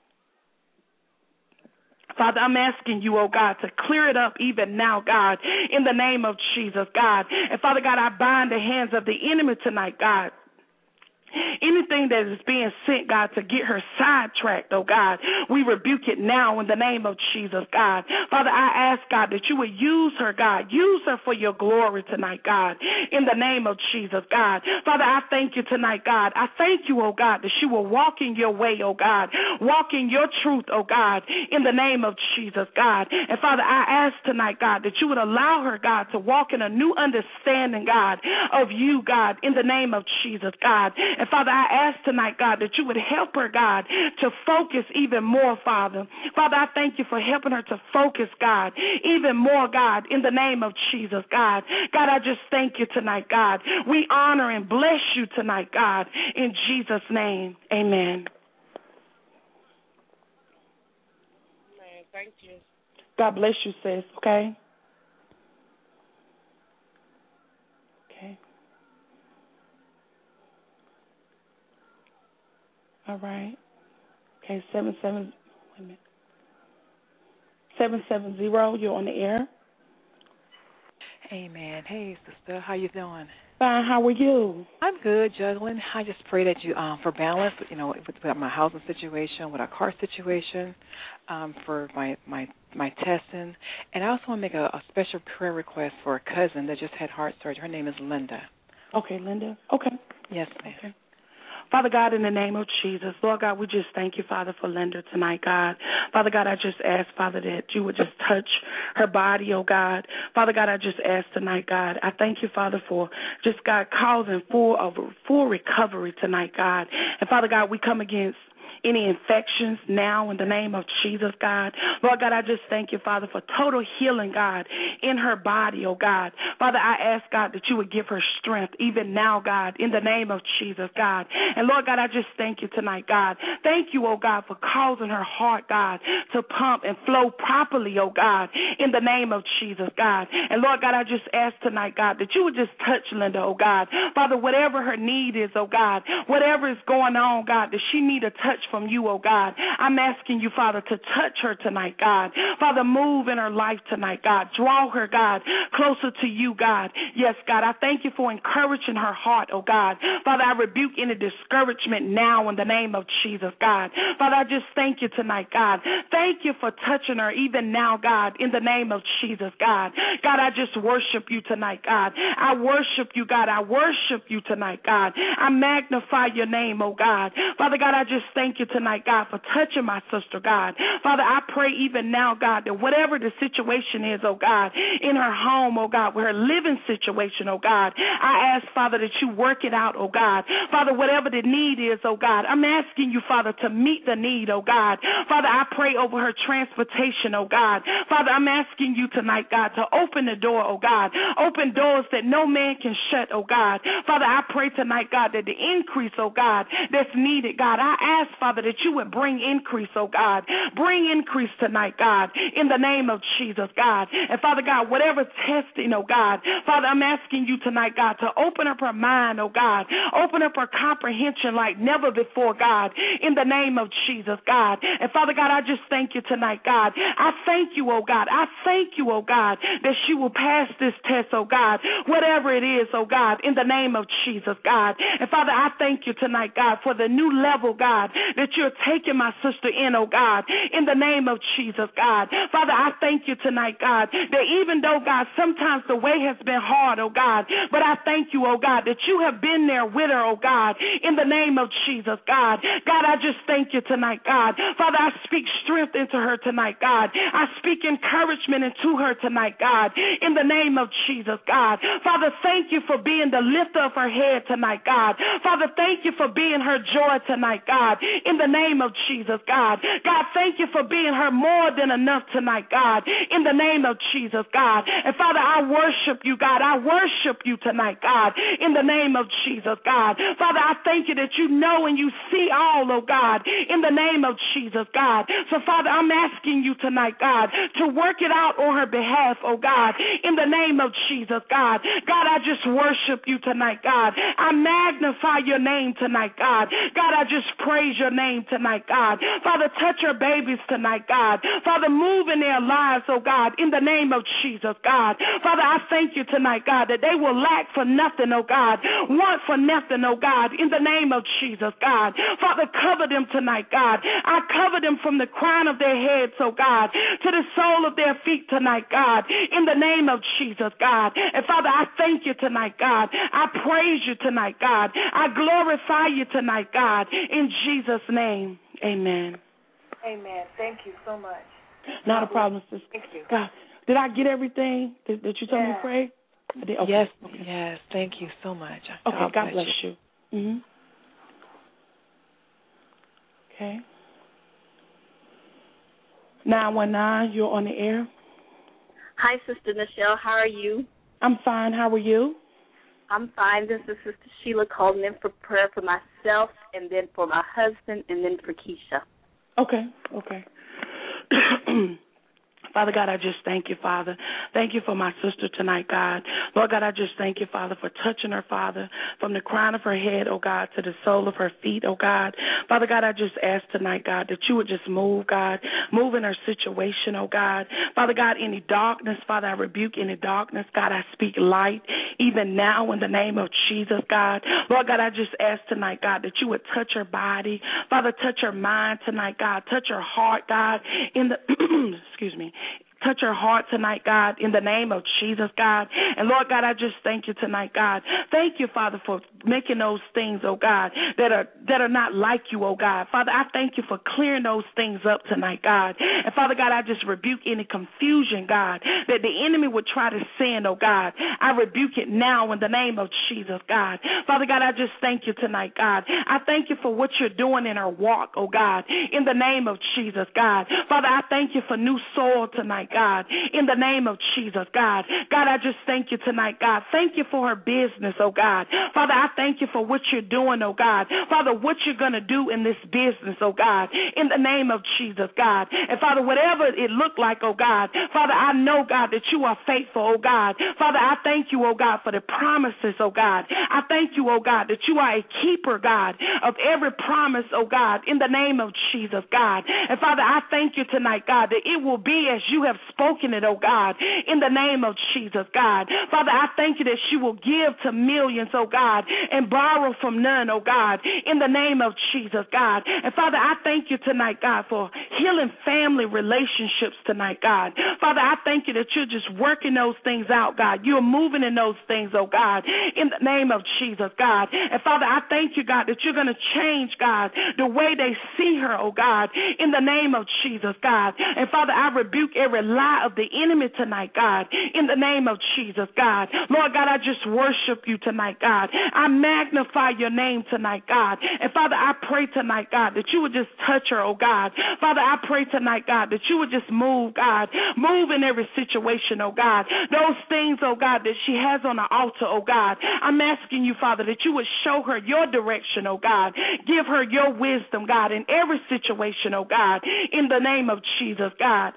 Father, I'm asking you, oh God, to clear it up even now, God, in the name of Jesus, God. And Father God, I bind the hands of the enemy tonight, God. Anything that is being sent, God, to get her sidetracked, oh God, we rebuke it now in the name of Jesus, God. Father, I ask, God, that you would use her, God. Use her for your glory tonight, God, in the name of Jesus, God. Father, I thank you tonight, God. I thank you, oh God, that she will walk in your way, oh God, walk in your truth, oh God, in the name of Jesus, God. And Father, I ask tonight, God, that you would allow her, God, to walk in a new understanding, God, of you, God, in the name of Jesus, God. And Father, I ask tonight, God, that you would help her, God, to focus even more, Father. Father, I thank you for helping her to focus, God, even more, God, in the name of Jesus, God. God, I just thank you tonight, God. We honor and bless you tonight, God, in Jesus' name. Amen. Man, thank you. God bless you, sis, okay? Okay. All right. Okay, seven seven. Wait a minute. Seven seven zero. You're on the air. Amen. Hey, sister, how you doing? Fine. How are you? I'm good, juggling. I just pray that you, um, for balance, you know, with, with my housing situation, with our car situation, um, for my my my testing, and I also want to make a, a special prayer request for a cousin that just had heart surgery. Her name is Linda. Okay, Linda. Okay. Yes, ma'am. Okay. Father God, in the name of Jesus, Lord God, we just thank you, Father, for Linda tonight, God. Father God, I just ask, Father, that you would just touch her body, oh God. Father God, I just ask tonight, God. I thank you, Father, for just, God, causing full of full recovery tonight, God. And Father God, we come against any infections now in the name of Jesus, God. Lord God, I just thank you, Father, for total healing, God, in her body, oh God. Father, I ask, God, that you would give her strength even now, God, in the name of Jesus, God. And Lord God, I just thank you tonight, God. Thank you, oh God, for causing her heart, God, to pump and flow properly, oh God, in the name of Jesus, God. And Lord God, I just ask tonight, God, that you would just touch Linda, oh God. Father, whatever her need is, oh God, whatever is going on, God, that she need a touch from you, oh God. I'm asking you, Father, to touch her tonight, God. Father, move in her life tonight, God. Draw her, God, closer to you, God. Yes, God, I thank you for encouraging her heart, oh God. Father, I rebuke any discouragement now in the name of Jesus, God. Father, I just thank you tonight, God. Thank you for touching her even now, God, in the name of Jesus, God. God, I just worship you tonight, God. I worship you, God. I worship you tonight, God. I magnify your name, oh God. Father God, I just thank you tonight, God, for touching my sister, God. Father, I pray even now, God, that whatever the situation is, oh God, in her home, oh God, with her living situation, oh God, I ask, Father, that you work it out, oh God. Father, whatever the need is, oh God, I'm asking you, Father, to meet the need, oh God. Father, I pray over her transportation, oh God. Father, I'm asking you tonight, God, to open the door, oh God. Open doors that no man can shut, oh God. Father, I pray tonight, God, that the increase, oh God, that's needed, God, I ask, Father, that you would bring increase, oh God. Bring increase tonight, God, in the name of Jesus, God. And Father God, whatever testing, oh God, Father, I'm asking you tonight, God, to open up her mind, oh God. Open up her comprehension like never before, God, in the name of Jesus, God. And Father God, I just thank you tonight, God. I thank you, oh God. I thank you, oh God, that she will pass this test, oh God, whatever it is, oh God, in the name of Jesus, God. And Father, I thank you tonight, God, for the new level, God, that you're taking my sister in, oh God, in the name of Jesus, God. Father, I thank you tonight, God, that even though, God, sometimes the way has been hard, oh God, but I thank you, oh God, that you have been there with her, oh God, in the name of Jesus, God. God, I just thank you tonight, God. Father, I speak strength into her tonight, God. I speak encouragement into her tonight, God, in the name of Jesus, God. Father, thank you for being the lifter of her head tonight, God. Father, thank you for being her joy tonight, God, in the name of Jesus, God. God, thank you for being her more than enough tonight, God, in the name of Jesus, God. And Father, I worship you, God. I worship you tonight, God, in the name of Jesus, God. Father, I thank you that you know and you see all, oh God, in the name of Jesus, God. So, Father, I'm asking you tonight, God, to work it out on her behalf, oh God, in the name of Jesus, God. God, I just worship you tonight, God. I magnify your name tonight, God. God, I just praise your name tonight, God. Father, touch your babies tonight, God. Father, move in their lives, oh God, in the name of Jesus, God. Father, I thank you tonight, God, that they will lack for nothing, oh God, want for nothing, oh God, in the name of Jesus, God. Father, cover them tonight, God. I cover them from the crown of their heads, oh God, to the sole of their feet tonight, God, in the name of Jesus, God. And Father, I thank you tonight, God. I praise you tonight, God. I glorify you tonight, God, in Jesus' name. Amen. Amen. Thank you so much. Not a problem, sister. Thank you. God, did I get everything that, that you told yeah. me to pray? Okay. Yes, okay. yes. Thank you so much. Okay, God, God bless, bless you. you. Mm-hmm. Okay. nine one nine, you're on the air. Hi, Sister Nichelle. How are you? I'm fine. How are you? I'm fine. This is Sister Sheila calling in for prayer for myself and then for my husband and then for Keisha. Okay, okay. Father God, I just thank you, Father. Thank you for my sister tonight, God. Lord God, I just thank you, Father, for touching her, Father, from the crown of her head, oh God, to the sole of her feet, oh God. Father God, I just ask tonight, God, that you would just move, God, move in her situation, oh God. Father God, any darkness, Father, I rebuke any darkness. God, I speak light even now in the name of Jesus, God. Lord God, I just ask tonight, God, that you would touch her body. Father, touch her mind tonight, God. Touch her heart, God, in the, excuse me, Touch her heart tonight, God, in the name of Jesus, God. And, Lord God, I just thank you tonight, God. Thank you, Father, for making those things, oh God, that are that are not like you, oh God. Father, I thank you for clearing those things up tonight, God. And, Father God, I just rebuke any confusion, God, that the enemy would try to send, oh God. I rebuke it now in the name of Jesus, God. Father God, I just thank you tonight, God. I thank you for what you're doing in her walk, oh God, in the name of Jesus, God. Father, I thank you for new soil tonight, God, in the name of Jesus, God. God, I just thank you tonight, God. Thank you for her business, oh God. Father, I thank you for what you're doing, oh God. Father, what you're going to do in this business, oh God, in the name of Jesus, God. And Father, whatever it looked like, oh God, Father, I know, God, that you are faithful, oh God. Father, I thank you, oh God, for the promises, oh God. I thank you, oh God, that you are a keeper, God, of every promise, oh God, in the name of Jesus, God. And Father, I thank you tonight, God, that it will be as you have spoken it, oh God, in the name of Jesus, God. Father, I thank you that she will give to millions, oh God, and borrow from none, oh God, in the name of Jesus, God. And Father, I thank you tonight, God, for healing family relationships tonight, God. Father, I thank you that you're just working those things out, God. You're moving in those things, oh God, in the name of Jesus, God. And Father, I thank you, God, that you're going to change, God, the way they see her, oh God, in the name of Jesus, God. And Father, I rebuke every lie of the enemy tonight, God, in the name of Jesus, God. Lord God, I just worship you tonight, God. I magnify your name tonight, God. And Father, I pray tonight, God, that you would just touch her, oh God. Father, I pray tonight, God, that you would just move, God. Move in every situation, oh God. Those things, oh God, that she has on the altar, oh God. I'm asking you, Father, that you would show her your direction, oh God. Give her your wisdom, God, in every situation, oh God, in the name of Jesus, God.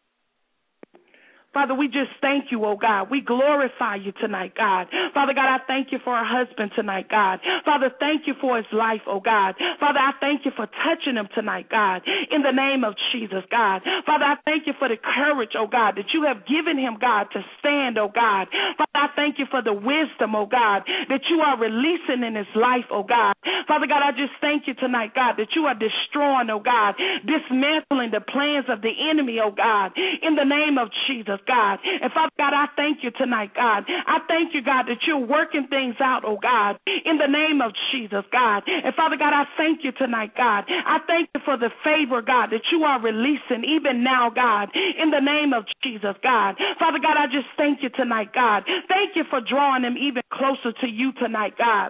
Father, we just thank you, oh God. We glorify you tonight, God. Father God, I thank you for her husband tonight, God. Father, thank you for his life, oh God. Father, I thank you for touching him tonight, God, in the name of Jesus, God. Father, I thank you for the courage, oh God, that you have given him, God, to stand, oh God. Father, I thank you for the wisdom, oh God, that you are releasing in his life, oh God. Father God, I just thank you tonight, God, that you are destroying, oh God, dismantling the plans of the enemy, oh God, in the name of Jesus, God. And Father God, I thank you tonight, God. I thank you, God, that you're working things out, oh God, in the name of Jesus, God. And Father God, I thank you tonight, God. I thank you for the favor, God, that you are releasing even now, God, in the name of Jesus, God. Father God, I just thank you tonight, God. Thank you for drawing them even closer to you tonight, God.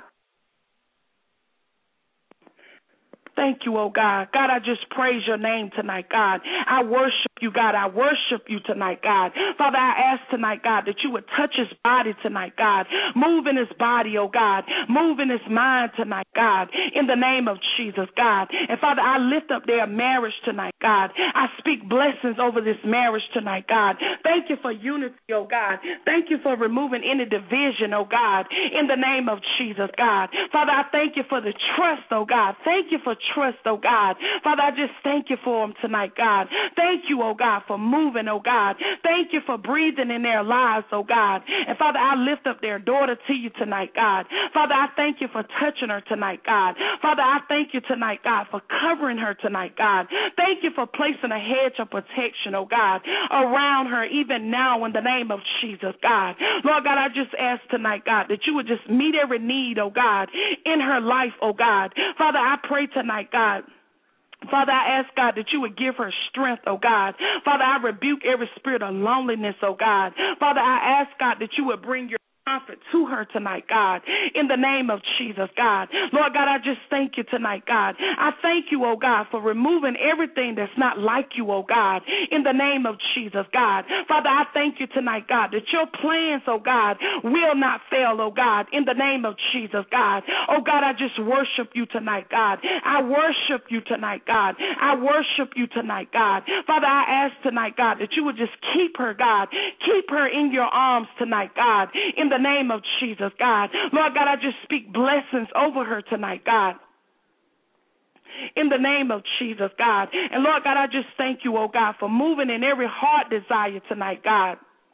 Thank you, oh God. God, I just praise your name tonight, God. I worship you, God. I worship you tonight, God. Father, I ask tonight, God, that you would touch his body tonight, God. Move in his body, oh God. Move in his mind tonight, God, in the name of Jesus, God. And Father, I lift up their marriage tonight, God. I speak blessings over this marriage tonight, God. Thank you for unity, oh God. Thank you for removing any division, oh God, in the name of Jesus, God. Father, I thank you for the trust, oh God. Thank you for trust, oh God. Father, I just thank you for them tonight, God. Thank you, oh God, for moving, oh God. Thank you for breathing in their lives, oh God. And Father, I lift up their daughter to you tonight, God. Father, I thank you for touching her tonight, God. Father, I thank you tonight, God, for covering her tonight, God. Thank you for placing a hedge of protection, oh God, around her even now in the name of Jesus, God. Lord God, I just ask tonight, God, that you would just meet every need, oh God, in her life, oh God. Father, I pray tonight, God. Father, I ask, God, that you would give her strength, oh God. Father, I rebuke every spirit of loneliness, oh God. Father, I ask, God, that you would bring your comfort to her tonight, God, in the name of Jesus, God. Lord God, I just thank you tonight, God. I thank you, oh God, for removing everything that's not like you, oh God, in the name of Jesus, God. Father, I thank you tonight, God, that your plans, oh God, will not fail, oh God, in the name of Jesus, God. Oh God, I just worship you tonight, God. I worship you tonight, God. I worship you tonight, God. Father, I ask tonight, God, that you would just keep her, God. Keep her in your arms tonight, God, in the name of Jesus, God. Lord God, I just speak blessings over her tonight, God, in the name of Jesus, God. And Lord God, I just thank you, oh God, for moving in every heart desire tonight, God.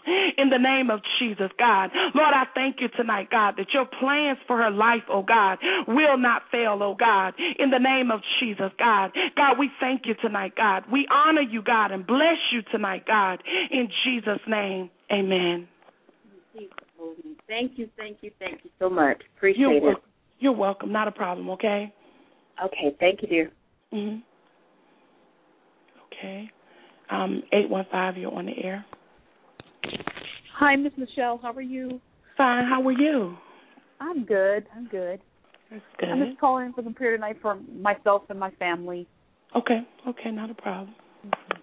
in the name of Jesus, God. Lord, I thank you tonight, God, that your plans for her life, oh God, will not fail, oh God, in the name of Jesus, God. God, we thank you tonight, God. We honor you, God, and bless you tonight, God, in Jesus' name. Amen. Thank you, thank you, thank you so much. Appreciate you're it. Welcome. You're welcome. Not a problem, okay? Okay, thank you, dear. Mm-hmm. Okay. Um, eight one five, you're on the air. Hi, Miss Michelle. How are you? Fine. How are you? I'm good. I'm good. That's good. I'm just calling in for some prayer tonight for myself and my family. Okay. Okay, not a problem. Mm-hmm.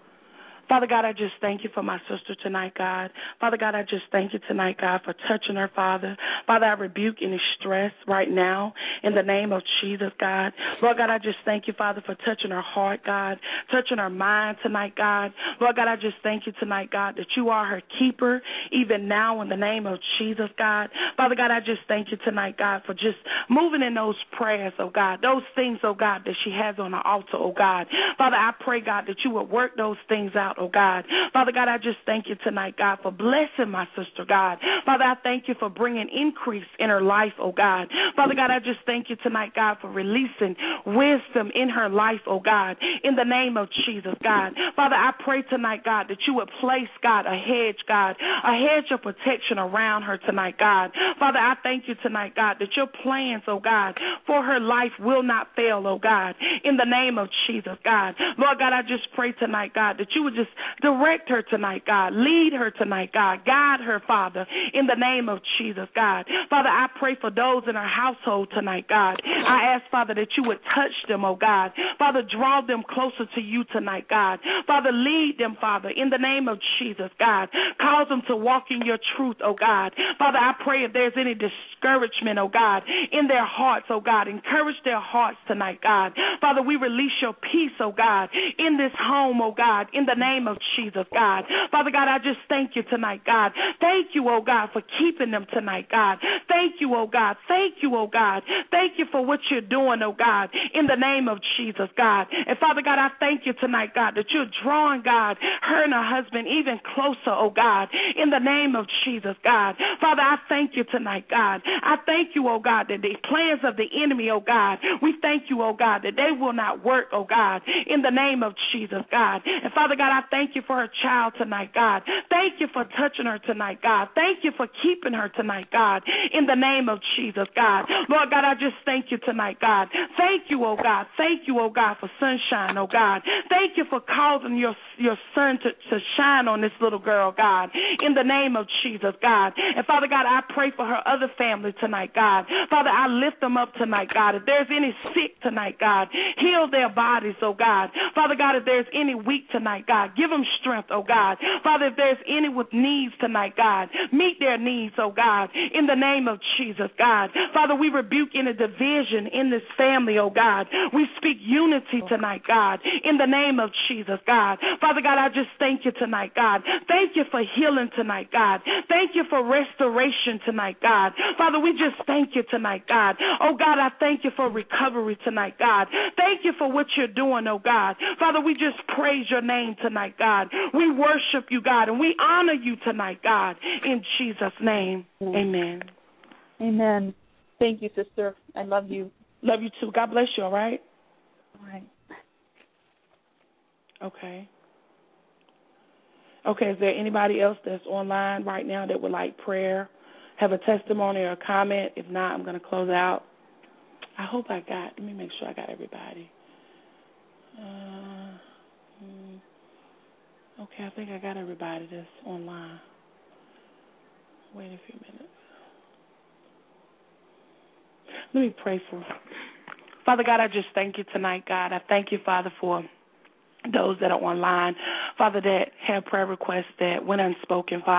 Father God, I just thank you for my sister tonight, God. Father God, I just thank you tonight, God, for touching her, Father. Father, I rebuke any stress right now in the name of Jesus, God. Lord God, I just thank you, Father, for touching her heart, God, touching her mind tonight, God. Lord God, I just thank you tonight, God, that you are her keeper even now in the name of Jesus, God. Father God, I just thank you tonight, God, for just moving in those prayers, oh God, those things, oh God, that she has on the altar, oh God. Father, I pray, God, that you would work those things out, oh God. Father God, I just thank you tonight, God, for blessing my sister, God. Father, I thank you for bringing increase in her life, oh God. Father God, I just thank you tonight, God, for releasing wisdom in her life, oh God, in the name of Jesus, God. Father, I pray tonight, God, that you would place, God, a hedge, God, a hedge of protection around her tonight, God. Father, I thank you tonight, God, that your plans, oh God, for her life will not fail, oh God, in the name of Jesus, God. Lord God, I just pray tonight, God, that you would just direct her tonight, God. Lead her tonight, God. Guide her, Father, in the name of Jesus, God. Father, I pray for those in her household tonight, God. I ask, Father, that you would touch them, oh God. Father, draw them closer to you tonight, God. Father, lead them, Father, in the name of Jesus, God. Cause them to walk in your truth, oh God. Father, I pray if there's any discouragement, oh God, in their hearts, oh God. Encourage their hearts tonight, God. Father, we release your peace, oh God, in this home, oh God, in the name of Jesus, God. Father God, I just thank you tonight, God. Thank you, oh God, for keeping them tonight, God. Thank you, oh God. Thank you, oh God. Thank you for what you're doing, oh God, in the name of Jesus, God. And Father God, I thank you tonight, God, that you're drawing, God, her and her husband even closer, oh God, in the name of Jesus, God. Father, I thank you tonight, God. I thank you, oh God, that the plans of the enemy, oh God, we thank you, oh God, that they will not work, oh God, in the name of Jesus, God. And Father God, I thank you for her child tonight, God. Thank you for touching her tonight, God. Thank you for keeping her tonight, God, in the name of Jesus, God. Lord God, I just thank you tonight, God. Thank you, oh God. Thank you, oh God, for sunshine, oh God. Thank you for causing your your sun to, to shine on this little girl, God, in the name of Jesus, God. And Father God, I pray for her other family tonight, God. Father, I lift them up tonight, God. If there's any sick tonight, God, heal their bodies, oh God. Father God, if there's any weak tonight, God, give them strength, oh God. Father, if there's any with needs tonight, God, meet their needs, oh God, in the name of Jesus, God. Father, we rebuke any division in this family, oh God. We speak unity tonight, God, in the name of Jesus, God. Father God, I just thank you tonight, God. Thank you for healing tonight, God. Thank you for restoration tonight, God. Father, we just thank you tonight, God. Oh God, I thank you for recovery tonight, God. Thank you for what you're doing, oh God. Father, we just praise your name tonight, God. We worship you, God, and we honor you tonight, God, in Jesus' name. Amen. Amen. Thank you, sister. I love you. Love you too. God bless you, all right? All right. Okay. Okay, is there anybody else that's online right now that would like prayer, have a testimony or a comment? If not, I'm going to close out. I hope I got, let me make sure I got everybody. Uh, hmm. Okay, I think I got everybody that's online. Wait a few minutes. Let me pray for Father God, I just thank you tonight, God. I thank you, Father, for those that are online, Father, that have prayer requests that went unspoken, Father.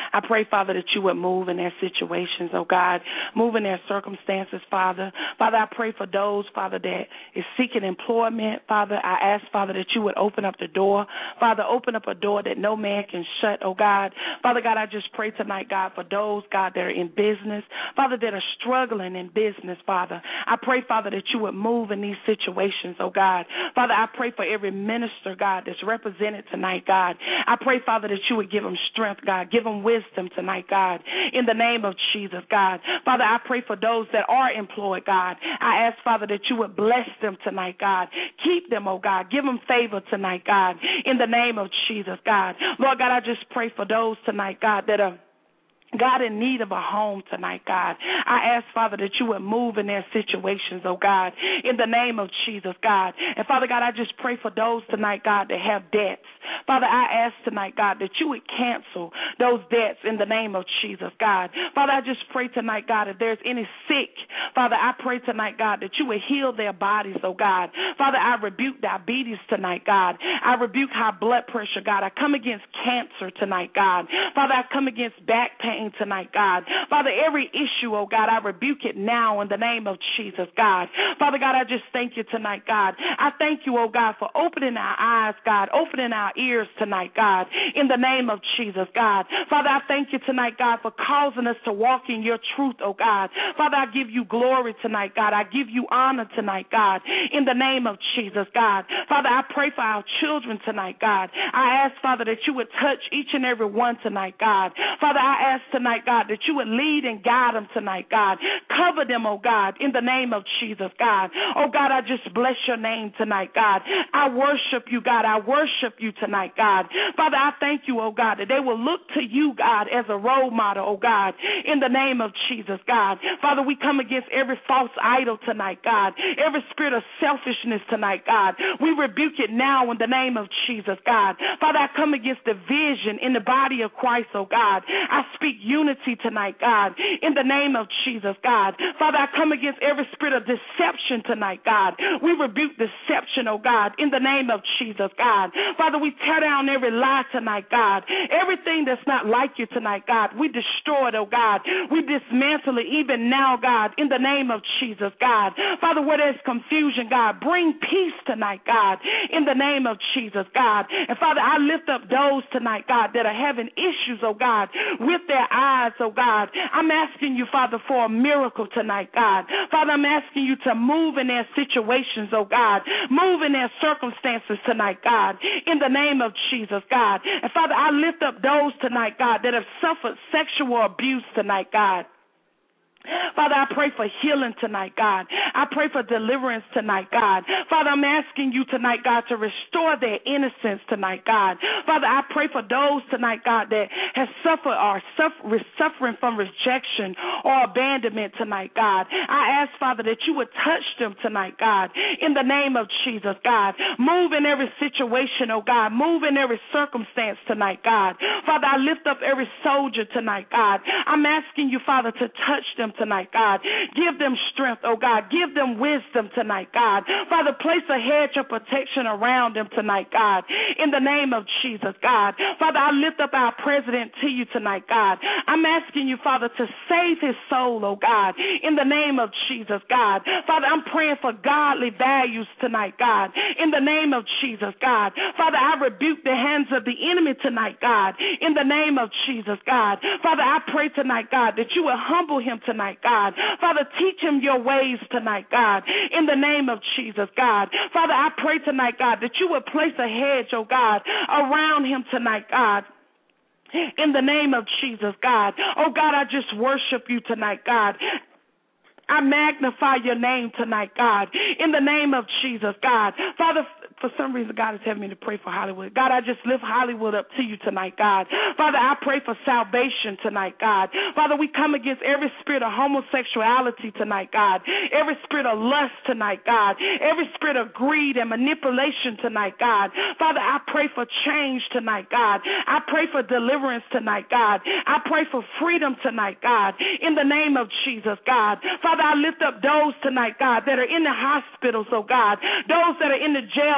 I pray, Father, that you would move in their situations, oh God, move in their circumstances, Father. Father, I pray for those, Father, that is seeking employment, Father. I ask, Father, that you would open up the door. Father, open up a door that no man can shut, oh God. Father God, I just pray tonight, God, for those, God, that are in business, Father, that are struggling in business, Father. I pray, Father, that you would move in these situations, oh God. Father, I pray for every minister, God, that's represented tonight, God. I pray, Father, that you would give them strength, God. Give them wisdom tonight, God, in the name of Jesus, God. Father, I pray for those that are employed, God. I ask, Father, that you would bless them tonight, God. Keep them, oh God. Give them favor tonight, God, in the name of Jesus, God. Lord God, I just pray for those tonight, God, that are God, in need of a home tonight, God. I ask, Father, that you would move in their situations, oh God, in the name of Jesus, God. And, Father God, I just pray for those tonight, God, that have debts. Father, I ask tonight, God, that you would cancel those debts in the name of Jesus, God. Father, I just pray tonight, God, if there's any sick, Father, I pray tonight, God, that you would heal their bodies, oh God. Father, I rebuke diabetes tonight, God. I rebuke high blood pressure, God. I come against cancer tonight, God. Father, I come against back pain tonight, God. Father, every issue, oh God, I rebuke it now in the name of Jesus, God. Father God, I just thank you tonight, God. I thank you, oh God, for opening our eyes, God, opening our ears tonight, God, in the name of Jesus, God. Father, I thank you tonight, God, for causing us to walk in your truth, oh God. Father, I give you glory tonight, God. I give you honor tonight, God, in the name of Jesus, God. Father, I pray for our children tonight, God. I ask, Father, that you would touch each and every one tonight, God. Father, I ask tonight, God, that you would lead and guide them tonight, God. Cover them, oh God, in the name of Jesus, God. Oh God, I just bless your name tonight, God. I worship you, God. I worship you tonight, God. Father, I thank you, oh God, that they will look to you, God, as a role model, oh God, in the name of Jesus, God. Father, we come against every false idol tonight, God. Every spirit of selfishness tonight, God. We rebuke it now in the name of Jesus, God. Father, I come against division in the body of Christ, oh God. I speak unity tonight, God, in the name of Jesus, God. Father, I come against every spirit of deception tonight, God. We rebuke deception, oh God, in the name of Jesus, God. Father, we tear down every lie tonight, God. Everything that's not like you tonight, God, we destroy it, oh God. We dismantle it even now, God, in the name of Jesus, God. Father, where there's confusion, God, bring peace tonight, God, in the name of Jesus, God. And Father, I lift up those tonight, God, that are having issues, oh God, with their eyes, oh God. I'm asking you, Father, for a miracle tonight, God. Father, I'm asking you to move in their situations, oh God. Move in their circumstances tonight, God, in the name of Jesus, God. And Father, I lift up those tonight, God, that have suffered sexual abuse tonight, God. Father, I pray for healing tonight, God. I pray for deliverance tonight, God. Father, I'm asking you tonight, God, to restore their innocence tonight, God. Father, I pray for those tonight, God, that have suffered or suffer, suffering from rejection or abandonment tonight, God. I ask, Father, that you would touch them tonight, God, in the name of Jesus, God. Move in every situation, oh God. Move in every circumstance tonight, God. Father, I lift up every soldier tonight, God. I'm asking you, Father, to touch them tonight, God. Give them strength, oh God. Give them wisdom tonight, God. Father, place a hedge of protection around them tonight, God, in the name of Jesus, God. Father, I lift up our president to you tonight, God. I'm asking you, Father, to save his soul, oh God, in the name of Jesus, God. Father, I'm praying for godly values tonight, God, in the name of Jesus, God. Father, I rebuke the hands of the enemy tonight, God, in the name of Jesus, God. Father, I pray tonight, God, that you will humble him tonight, God. Father, teach him your ways tonight, God, in the name of Jesus, God. Father, I pray tonight, God, that you would place a hedge, oh God, around him tonight, God, in the name of Jesus, God. Oh God, I just worship you tonight, God. I magnify your name tonight, God, in the name of Jesus, God. Father, for some reason, God is having me to pray for Hollywood. God, I just lift Hollywood up to you tonight, God. Father, I pray for salvation tonight, God. Father, we come against every spirit of homosexuality tonight, God. Every spirit of lust tonight, God. Every spirit of greed and manipulation tonight, God. Father, I pray for change tonight, God. I pray for deliverance tonight, God. I pray for freedom tonight, God, in the name of Jesus, God. Father, I lift up those tonight, God, that are in the hospitals, oh God. Those that are in the jails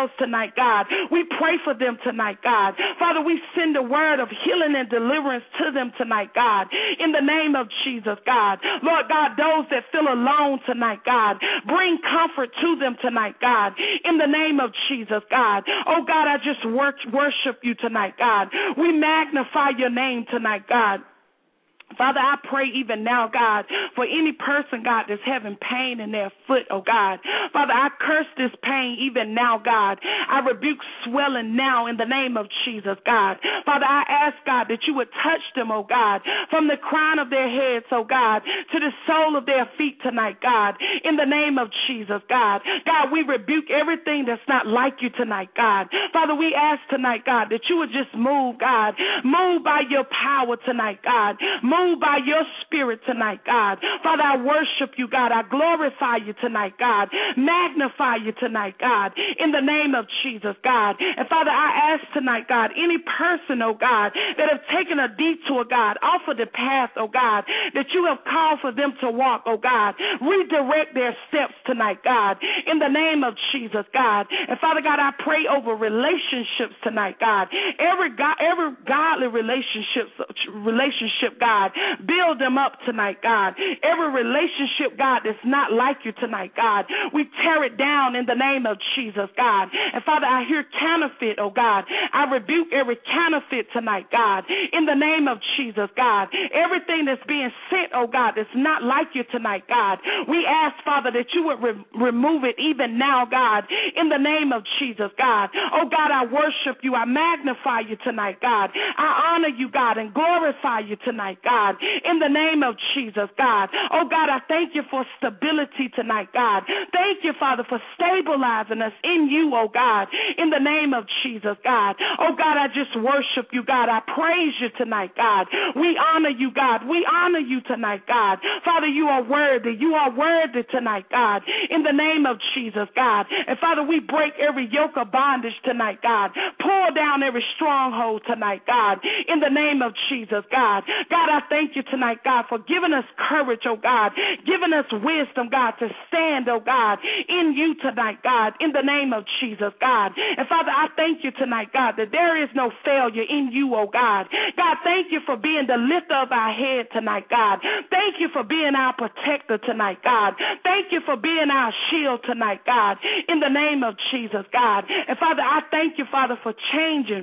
girls tonight, God. We pray for them tonight, God. Father, we send a word of healing and deliverance to them tonight, God, in the name of Jesus, God. Lord God, those that feel alone tonight, God, bring comfort to them tonight, God, in the name of Jesus, God. Oh, God, I just work, worship you tonight, God. We magnify your name tonight, God. Father, I pray even now, God, for any person, God, that's having pain in their foot, oh, God. Father, I curse this pain even now, God. I rebuke swelling now in the name of Jesus, God. Father, I ask, God, that you would touch them, oh, God, from the crown of their heads, oh, God, to the sole of their feet tonight, God, in the name of Jesus, God. God, we rebuke everything that's not like you tonight, God. Father, we ask tonight, God, that you would just move, God. Move by your power tonight, God. Move Move by your spirit tonight, God. Father, I worship you, God. I glorify you tonight, God. Magnify you tonight, God, in the name of Jesus, God. And Father, I ask tonight, God, any person, oh God, that have taken a detour, God, off of the path, oh God, that you have called for them to walk, oh God, redirect their steps tonight, God, in the name of Jesus, God. And Father God, I pray over relationships tonight, God. Every God, every godly relationship, relationship, God, build them up tonight, God. Every relationship, God, that's not like you tonight, God, we tear it down in the name of Jesus, God. And Father, I hear counterfeit, oh God. I rebuke every counterfeit tonight, God, in the name of Jesus, God. Everything that's being sent, oh God, that's not like you tonight, God. We ask, Father, that you would re- remove it even now, God, in the name of Jesus, God. Oh God, I worship you. I magnify you tonight, God. I honor you, God, and glorify you tonight, God. God, in the name of Jesus, God. Oh, God, I thank you for stability tonight, God. Thank you, Father, for stabilizing us in you, oh, God, in the name of Jesus, God. Oh, God, I just worship you, God. I praise you tonight, God. We honor you, God. We honor you tonight, God. Father, you are worthy. You are worthy tonight, God, in the name of Jesus, God. And, Father, we break every yoke of bondage tonight, God. Pull down every stronghold tonight, God, in the name of Jesus, God. God, I thank you tonight, God, for giving us courage, oh God, giving us wisdom, God, to stand, oh God, in you tonight, God, in the name of Jesus, God. And Father, I thank you tonight, God, that there is no failure in you, oh God. God, thank you for being the lifter of our head tonight, God. Thank you for being our protector tonight, God. Thank you for being our shield tonight, God, in the name of Jesus, God. And Father, I thank you, Father, for changing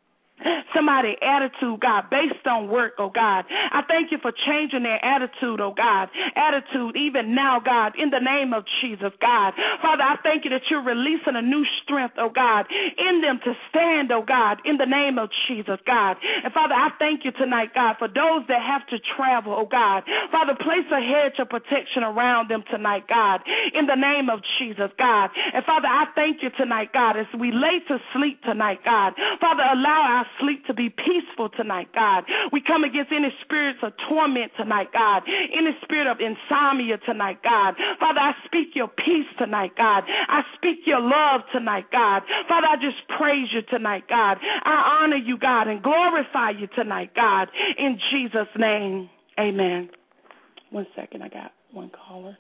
somebody's attitude, God, based on work, oh God. I thank you for changing their attitude, oh God. Attitude even now, God, in the name of Jesus, God. Father, I thank you that you're releasing a new strength, oh God, in them to stand, oh God, in the name of Jesus, God. And Father, I thank you tonight, God, for those that have to travel, oh God. Father, place a hedge of protection around them tonight, God, in the name of Jesus, God. And Father, I thank you tonight, God, as we lay to sleep tonight, God. Father, allow our sleep to be peaceful tonight, God. We come against any spirits of torment tonight, God. Any spirit of insomnia tonight, God. Father, I speak your peace tonight, God. I speak your love tonight, God. Father, I just praise you tonight, God. I honor you, God, and glorify you tonight, God. In Jesus' name, amen. One second, I got one caller.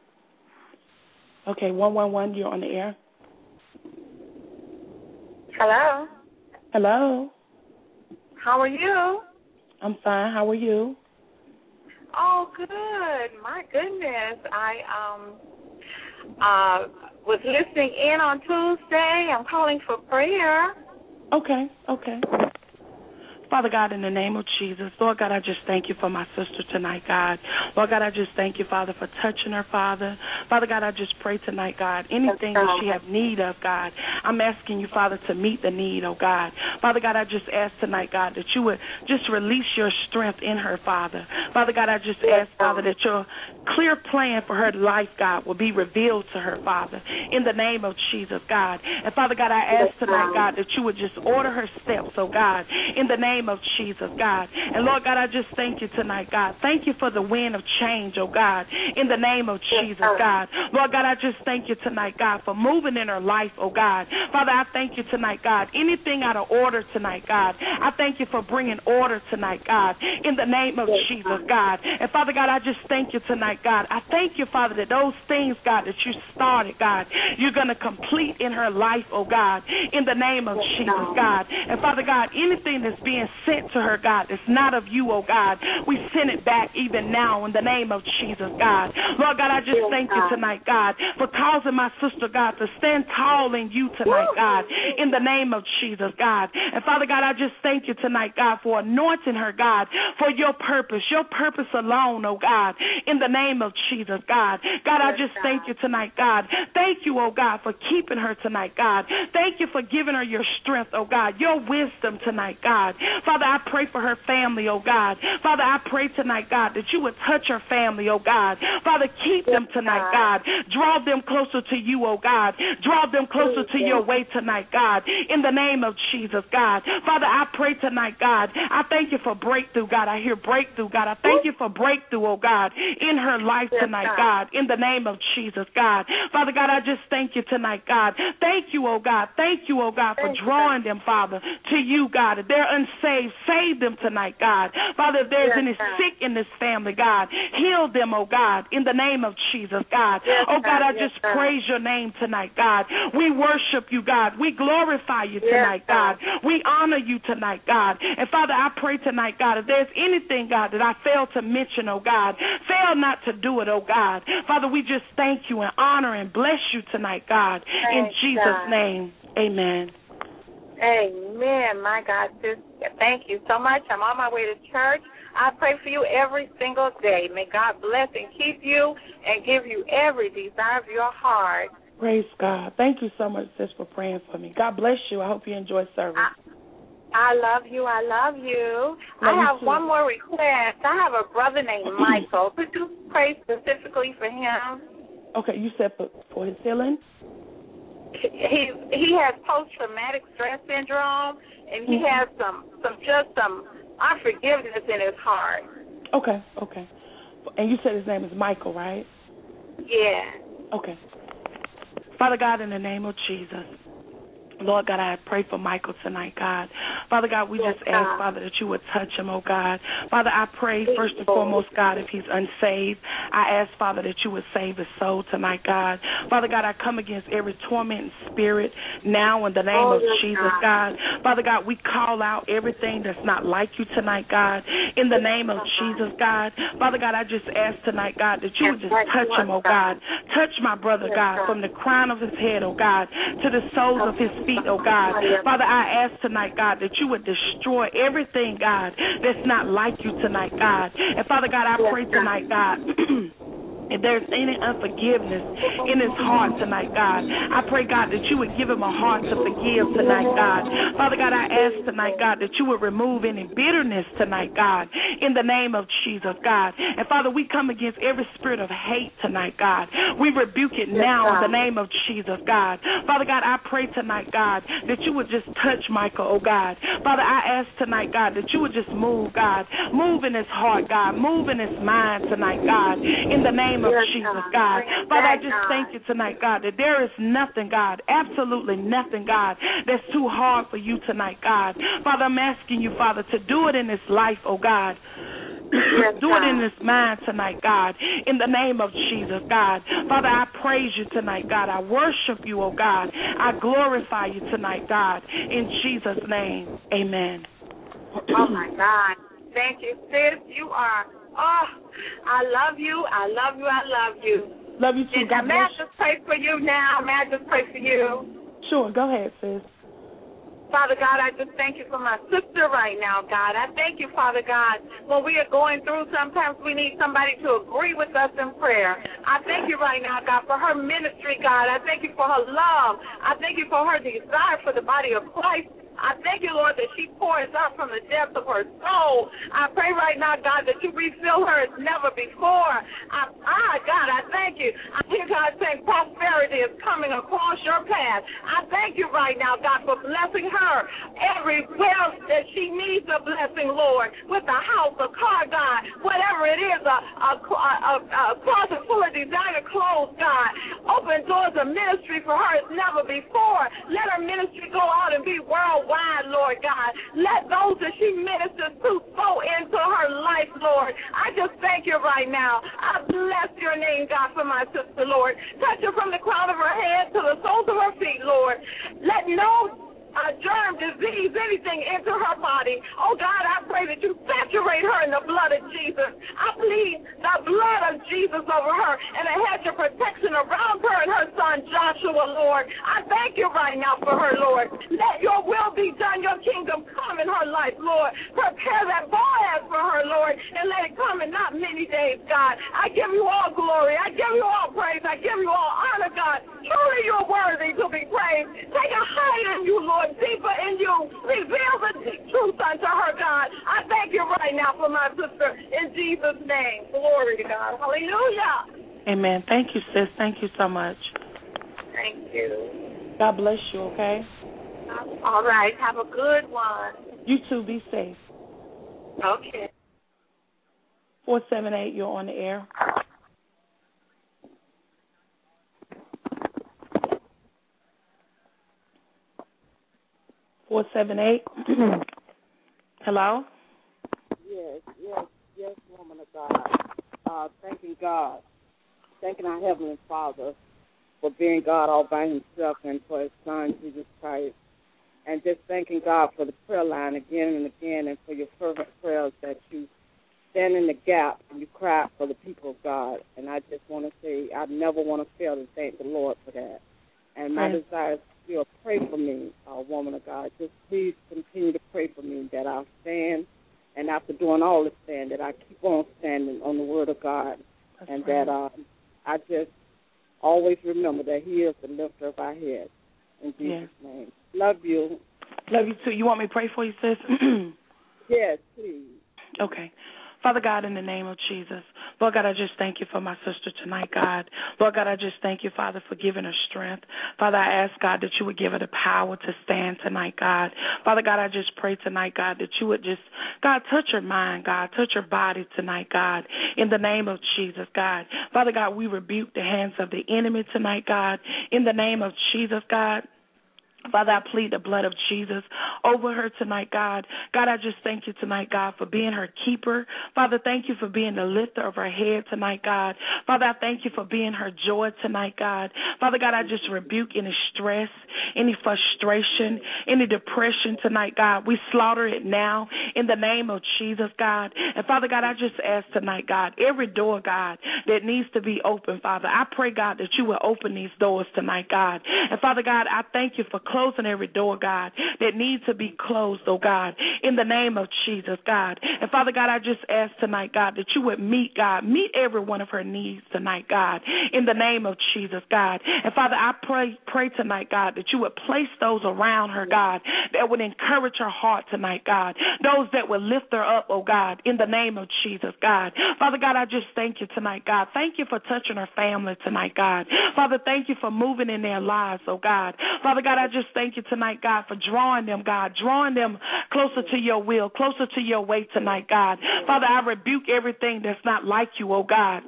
Okay, one one one, you're on the air. Hello. Hello. How are you? I'm fine. How are you? Oh, good. My goodness. I um uh was listening in on Tuesday. I'm calling for prayer. Okay, okay. Father God, in the name of Jesus, Lord God, I just thank you for my sister tonight, God. Lord God, I just thank you, Father, for touching her, Father. Father God, I just pray tonight, God, anything that she have need of, God, I'm asking you, Father, to meet the need, oh God. Father God, I just ask tonight, God, that you would just release your strength in her, Father. Father God, I just ask, Father, that your clear plan for her life, God, will be revealed to her, Father, in the name of Jesus, God. And Father God, I ask tonight, God, that you would just order her steps, oh God, in the name name of Jesus, God. And, Lord God, I just thank you tonight, God. Thank you for the wind of change, oh, God, in the name of Jesus, God. Lord God, I just thank you tonight, God, for moving in her life, oh, God. Father, I thank you tonight, God. Anything out of order tonight, God, I thank you for bringing order tonight, God, in the name of Jesus, God. And, Father God, I just thank you tonight, God. I thank you, Father, that those things, God, that you started, God, you're going to complete in her life, oh, God, in the name of Jesus, God. And, Father God, anything that's being sent to her, God, that's not of you, oh, God, we send it back even now in the name of Jesus, God. Lord God, I just thank you tonight, God, for causing my sister, God, to stand tall in you tonight, God, in the name of Jesus, God. And, Father God, I just thank you tonight, God, for anointing her, God, for your purpose, your purpose alone, oh, God, in the name of Jesus, God. God, I just thank you tonight, God. Thank you, oh, God, for keeping her tonight, God. Thank you for giving her your strength, oh, God, your wisdom tonight, God. Father, I pray for her family, oh, God. Father, I pray tonight, God, that you would touch her family, oh, God. Father, keep them tonight, God. Draw them closer to you, oh, God. Draw them closer to your way tonight, God, in the name of Jesus, God. Father, I pray tonight, God. I thank you for breakthrough, God. I hear breakthrough, God. I thank you for breakthrough, oh, God, in her life tonight, God, in the name of Jesus, God. Father God, I just thank you tonight, God. Thank you, oh, God. Thank you, oh, God, for drawing them, Father, to you, God. If they're unsaved, save them tonight, God. Father, if there's any sick in this family, God, heal them, oh, God, in the name of Jesus, God. Oh, God, I just praise your name tonight, God. We worship you, God. We glorify you tonight, God. We honor you tonight, God. And, Father, I pray tonight, God, if there's anything, God, that I failed to mention, oh, God, fail not to do it, oh, God. Father, we just thank you and honor and bless you tonight, God. In Jesus' name, amen. Amen. My God, sis, thank you so much. I'm on my way to church. I pray for you every single day. May God bless and keep you and give you every desire of your heart. Praise God. Thank you so much, sis, for praying for me. God bless you. I hope you enjoy service. I, I love you. I love you. Love I have you one more request. I have a brother named Michael. Could you pray specifically for him? Okay, you said for, for his healing? He he has post-traumatic stress syndrome, and he mm-hmm. has some, some just some unforgiveness in his heart. Okay, okay. And you said his name is Michael, right? Yeah. Okay. Father God, in the name of Jesus, Lord God, I pray for Michael tonight, God. Father God, we just ask, Father, that you would touch him, oh God. Father, I pray first and foremost, God, if he's unsaved, I ask, Father, that you would save his soul tonight, God. Father God, I come against every tormenting spirit now in the name of Jesus, God. Father God, we call out everything that's not like you tonight, God, in the name of Jesus, God. Father God, I just ask tonight, God, that you would just touch him, oh God. Touch my brother, God, from the crown of his head, oh God, to the soles of his feet, oh God. Father, I ask tonight, God, that you would destroy everything, God, that's not like you tonight, God. And Father God, I pray tonight, God, if there's any unforgiveness in his heart tonight, God, I pray, God, that you would give him a heart to forgive tonight, God. Father God, I ask tonight, God, that you would remove any bitterness tonight, God, in the name of Jesus, God. And Father, we come against every spirit of hate tonight, God. We rebuke it now in the name of Jesus, God. Father God, I pray tonight, God, that you would just touch Michael, oh God. Father, I ask tonight, God, that you would just move, God. Move in his heart, God. Move in his mind tonight, God, in the name of Jesus, God. Father, I just thank you tonight, God, that there is nothing, God, absolutely nothing, God, that's too hard for you tonight, God. Father, I'm asking you, Father, to do it in this life, oh God. Do it in this mind tonight, God, in the name of Jesus, God. Father, I praise you tonight, God. I worship you, oh God. I glorify you tonight, God, in Jesus' name. Amen. Oh, my God. Thank you, sis. You are, oh, I love you. I love you. I love you. Love you too. God bless. May I just pray for you now? May I just pray for you? Sure. Go ahead, sis. Father God, I just thank you for my sister right now, God. I thank you, Father God. When we are going through, sometimes we need somebody to agree with us in prayer. I thank you right now, God, for her ministry, God. I thank you for her love. I thank you for her desire for the body of Christ. I thank you, Lord, that she pours out from the depths of her soul. I pray right now, now, God, that you refill her as never before. I, ah, God, I thank you. I hear God saying prosperity is coming across your path. I thank you right now, God, for blessing her everywhere that she needs a blessing, Lord, with a house, a car, God, whatever it is, a, a, a, a closet full of designer clothes, God. Open doors of ministry for her as never before. Let her ministry go out and be worldwide, Lord God. Let those that she ministers to sow into her life, Lord. I just thank you right now. I bless your name, God, for my sister, Lord. Touch her from the crown of her head to the soles of her feet, Lord. Let no a germ, disease, anything into her body. Oh, God, I pray that you saturate her in the blood of Jesus. I plead the blood of Jesus over her and a hedge of protection around her and her son Joshua, Lord. I thank you right now for her, Lord. Let your will be done, your kingdom come in her life, Lord. Prepare that Boaz for her, Lord, and let it come in not many days, God. I give you all glory. I give you all praise. I give you all honor, God. Truly you're worthy to be praised. Take a higher in you, Lord, deeper in you. Reveal the truth unto her, God. I thank you right now for my sister in Jesus' name. Glory to God. Hallelujah. Amen. Thank you, sis. Thank you so much. Thank you. God bless you, okay? All right. Have a good one. You too. Be safe. Okay. four seven eight, you're on the air. four seven eight. Hello? Yes, yes, yes, woman of God. Uh, thanking God. Thanking our Heavenly Father for being God all by himself and for his Son, Jesus Christ. And just thanking God for the prayer line again and again and for your fervent prayers that you stand in the gap and you cry out for the people of God. And I just want to say I never want to fail to thank the Lord for that. And my Right. desire is you'll pray for me, uh, woman of God. Just please continue to pray for me that I'll stand, and after doing all the stand, that I keep on standing on the word of God. That's and right. that uh, I just always remember that he is the lifter of our heads. In Jesus' Yeah. name. Love you. Love you too. You want me to pray for you, sis? Yes, please. Okay. Father God, in the name of Jesus, Lord God, I just thank you for my sister tonight, God. Lord God, I just thank you, Father, for giving her strength. Father, I ask, God, that you would give her the power to stand tonight, God. Father God, I just pray tonight, God, that you would just, God, touch her mind, God, touch her body tonight, God, in the name of Jesus, God. Father God, we rebuke the hands of the enemy tonight, God, in the name of Jesus, God. Father, I plead the blood of Jesus over her tonight, God. God, I just thank you tonight, God, for being her keeper. Father, thank you for being the lifter of her head tonight, God. Father, I thank you for being her joy tonight, God. Father God, I just rebuke any stress, any frustration, any depression tonight, God. We slaughter it now in the name of Jesus, God. And Father God, I just ask tonight, God, every door, God, that needs to be open, Father, I pray, God, that you will open these doors tonight, God. And Father God, I thank you for closing every door, God, that needs to be closed, oh God, in the name of Jesus, God. And Father God, I just ask tonight, God, that you would meet, God, meet every one of her needs tonight, God, in the name of Jesus, God. And Father, I pray, pray tonight, God, that you would place those around her, God, that would encourage her heart tonight, God, those that would lift her up, oh God, in the name of Jesus, God. Father God, I just thank you tonight, God. Thank you for touching her family tonight, God. Father, thank you for moving in their lives, oh God. Father God, I just thank you tonight, God, for drawing them, God, drawing them closer to your will, closer to your way tonight, God. Father, I rebuke everything that's not like you, oh God.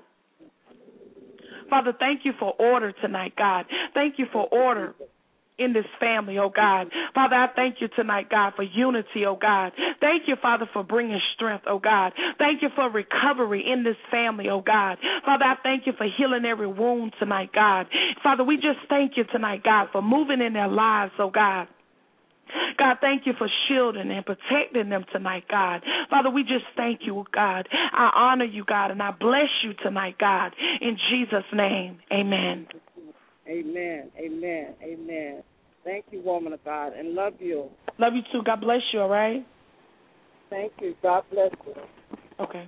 Father, thank you for order tonight, God. Thank you for order in this family, oh God. Father, I thank you tonight, God, for unity, oh God. Thank you, Father, for bringing strength, oh God. Thank you for recovery in this family, oh God. Father, I thank you for healing every wound tonight, God. Father, we just thank you tonight, God, for moving in their lives, oh God. God, thank you for shielding and protecting them tonight, God. Father, we just thank you, God. I honor you, God, and I bless you tonight, God. In Jesus' name, amen. Amen, amen, amen. Thank you, woman of God, and love you. Love you too. God bless you, all right? Thank you. God bless you. Okay.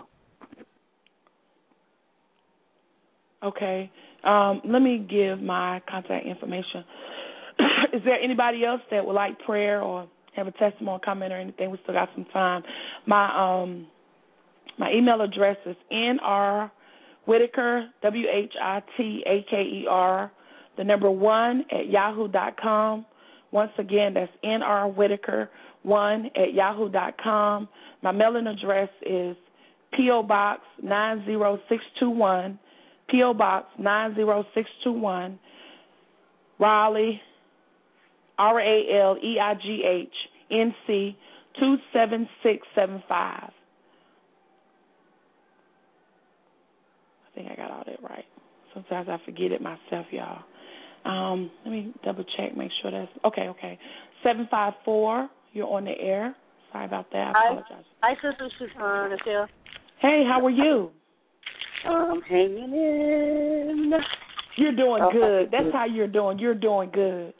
Okay. Um, let me give my contact information. Is there anybody else that would like prayer or have a testimony, comment, or anything? We still got some time. My um, My email address is N R Whitaker, W H I T A K E R, the number one at yahoo dot com. Once again, that's N R Whitaker one at yahoo dot com. My mailing address is P O. Box nine zero six two one, P O. Box nine zero six two one, Raleigh, R A L E I G H, N C two seven six seven five. I think I got all that right. Sometimes I forget it myself, y'all. Um, let me double check, make sure that's okay. Okay, seven five four. You're on the air. Sorry about that. I apologize. Hi, sister. This is uh, Michelle. Hey, how are you? Um, hanging in. You're doing oh, good. That's how you're doing. You're doing good.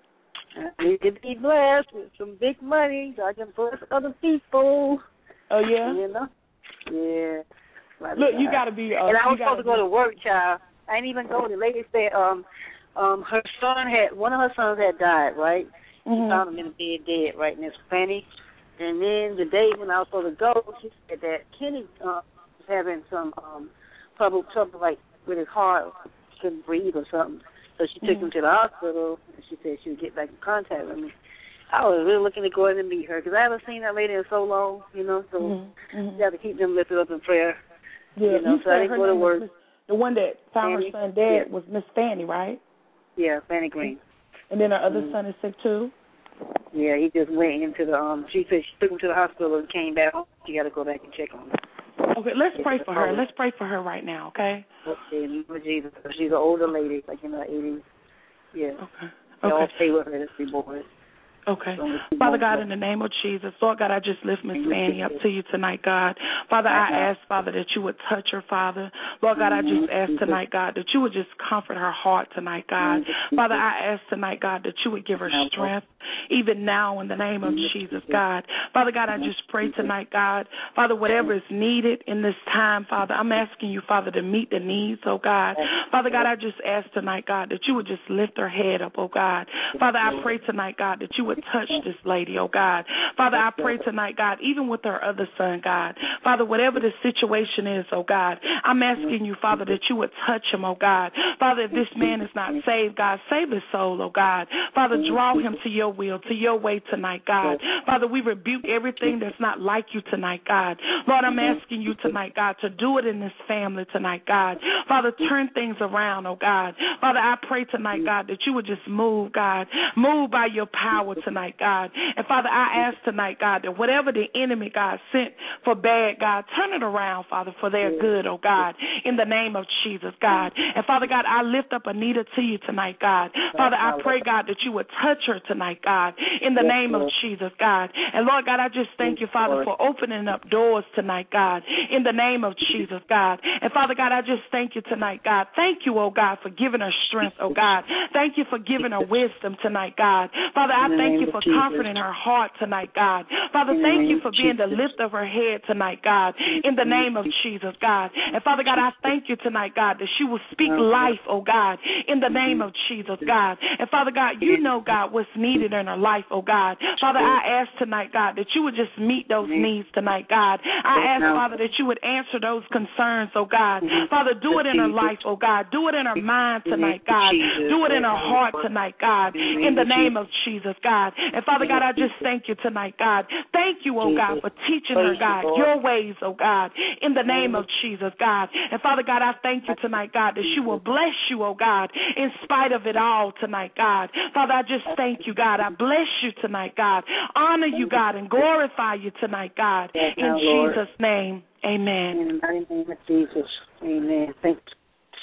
I need to be blessed with some big money so I can bless other people. Oh yeah. You know. Yeah. Look, you got to be. Uh, and I was supposed to go to work, child. I ain't even go. The lady said, um, um, her son had one of her sons had died, right? Mm-hmm. She found him in the bed dead, right in his fanny. And then the day when I was supposed to go, she said that Kenny uh, was having some um, trouble, trouble like with his heart, couldn't breathe or something. So she took mm-hmm. him to the hospital, and she said she would get back in contact with me. I was really looking to go in and meet her because I haven't seen that lady in so long, you know. So mm-hmm. you have to keep them lifted up in prayer. Yeah, you know, you so I didn't go to work. The one that found Fanny? her son dead yeah. was Miss Fanny, right? Yeah, Fanny Green. And then her other mm-hmm. son is sick too? Yeah, he just went into the, um, she said she took him to the hospital and came back. She got to go back and check on him. Okay, let's pray for her. Let's pray for her right now, okay? Okay, in the name of Jesus. She's an older lady, like in her eighties. Yeah. Okay. They okay. all stay with her, the three boys. Okay. Father God, in the name of Jesus, Lord God, I just lift Miss Fanny up to you tonight, God. Father, I ask, Father, that you would touch her, Father. Lord God, I just ask tonight, God, that you would just comfort her heart tonight, God. Father, I ask tonight, God, that you would give her strength, even now in the name of Jesus, God. Father God, I just pray tonight, God. Father, whatever is needed in this time, Father, I'm asking you, Father, to meet the needs, oh God. Father God, I just ask tonight, God, that you would just lift her head up, oh God. Father, I pray tonight, God, that you would touch this lady, oh God. Father, I pray tonight, God, even with her other son, God. Father, whatever the situation is, oh God, I'm asking you, Father, that you would touch him, oh God. Father, if this man is not saved, God, save his soul, oh God. Father, draw him to your will, to your way tonight, God. Father, we rebuke everything that's not like you tonight, God. Lord, I'm asking you tonight, God, to do it in this family tonight, God. Father, turn things around, oh God. Father, I pray tonight, God, that you would just move, God. Move by your power tonight, God. And Father, I ask tonight, God, that whatever the enemy, God, sent for bad, God, turn it around, Father, for their good, oh God, in the name of Jesus, God. And Father God, I lift up Anita to you tonight, God. Father, I pray, God, that you would touch her tonight, God, in the name of Jesus, God. And Lord God, I just thank you, Father, for opening up doors tonight, God, in the name of Jesus, God. And Father God, I just thank you tonight, God. Thank you, oh God, for giving her strength, oh God. Thank you for giving her wisdom tonight, God. Father, I thank you for comforting her heart tonight, God. Father, thank you for being the lift of her head tonight, God, in the name of Jesus, God. And Father God, I thank you tonight, God, that she will speak life, oh God, in the name of Jesus, God. And Father God, you know, God, what's needed in her life, oh God. Father, I ask tonight, God, that you would just meet those needs tonight, God. I ask, Father, that you would answer those concerns, oh God. Father, do it in her life, oh God. Do it in her mind tonight, God. Do it in her heart tonight, God, in the name of Jesus, God. And Father God, I just thank you tonight, God. Thank you, oh God, for teaching her, God, your ways, oh God, in the name of Jesus, God. And Father God, I thank you tonight, God, that she will bless you, oh God, in spite of it all tonight, God. Father, I just thank you, God. I bless you tonight, God. Honor you, God, and glorify you tonight, God. In Jesus' name, amen. In the name of Jesus, amen. Thank you.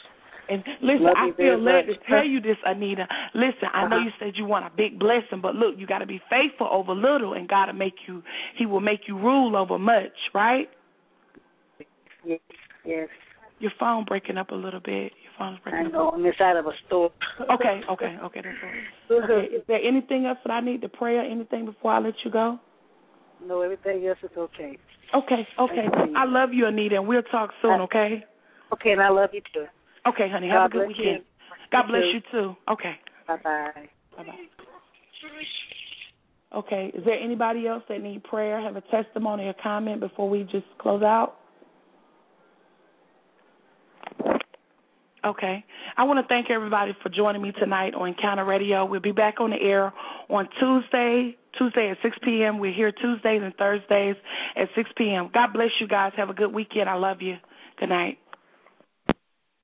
And listen, Love I feel led to tell you this, Anita. Listen, I know you said you want a big blessing, but look, you got to be faithful over little, and God will make you. He will make you rule over much, right? Yes. Yes. Your phone breaking up a little bit. Your phone's breaking I know. up. I'm inside of a store. Okay, okay, okay. That's all right. Okay. Is there anything else that I need to pray or anything before I let you go? No, everything else is okay. Okay, okay. I love you, Anita, and we'll talk soon. Okay. Okay, and I love you too. Okay, honey. Have God a good weekend. You. God bless you too. Okay. Bye-bye. Bye-bye. Okay. Is there anybody else that need prayer, have a testimony or comment before we just close out? Okay. I want to thank everybody for joining me tonight on Encounter Radio. We'll be back on the air on Tuesday, Tuesday at six p.m. We're here Tuesdays and Thursdays at six p.m. God bless you guys. Have a good weekend. I love you. Good night.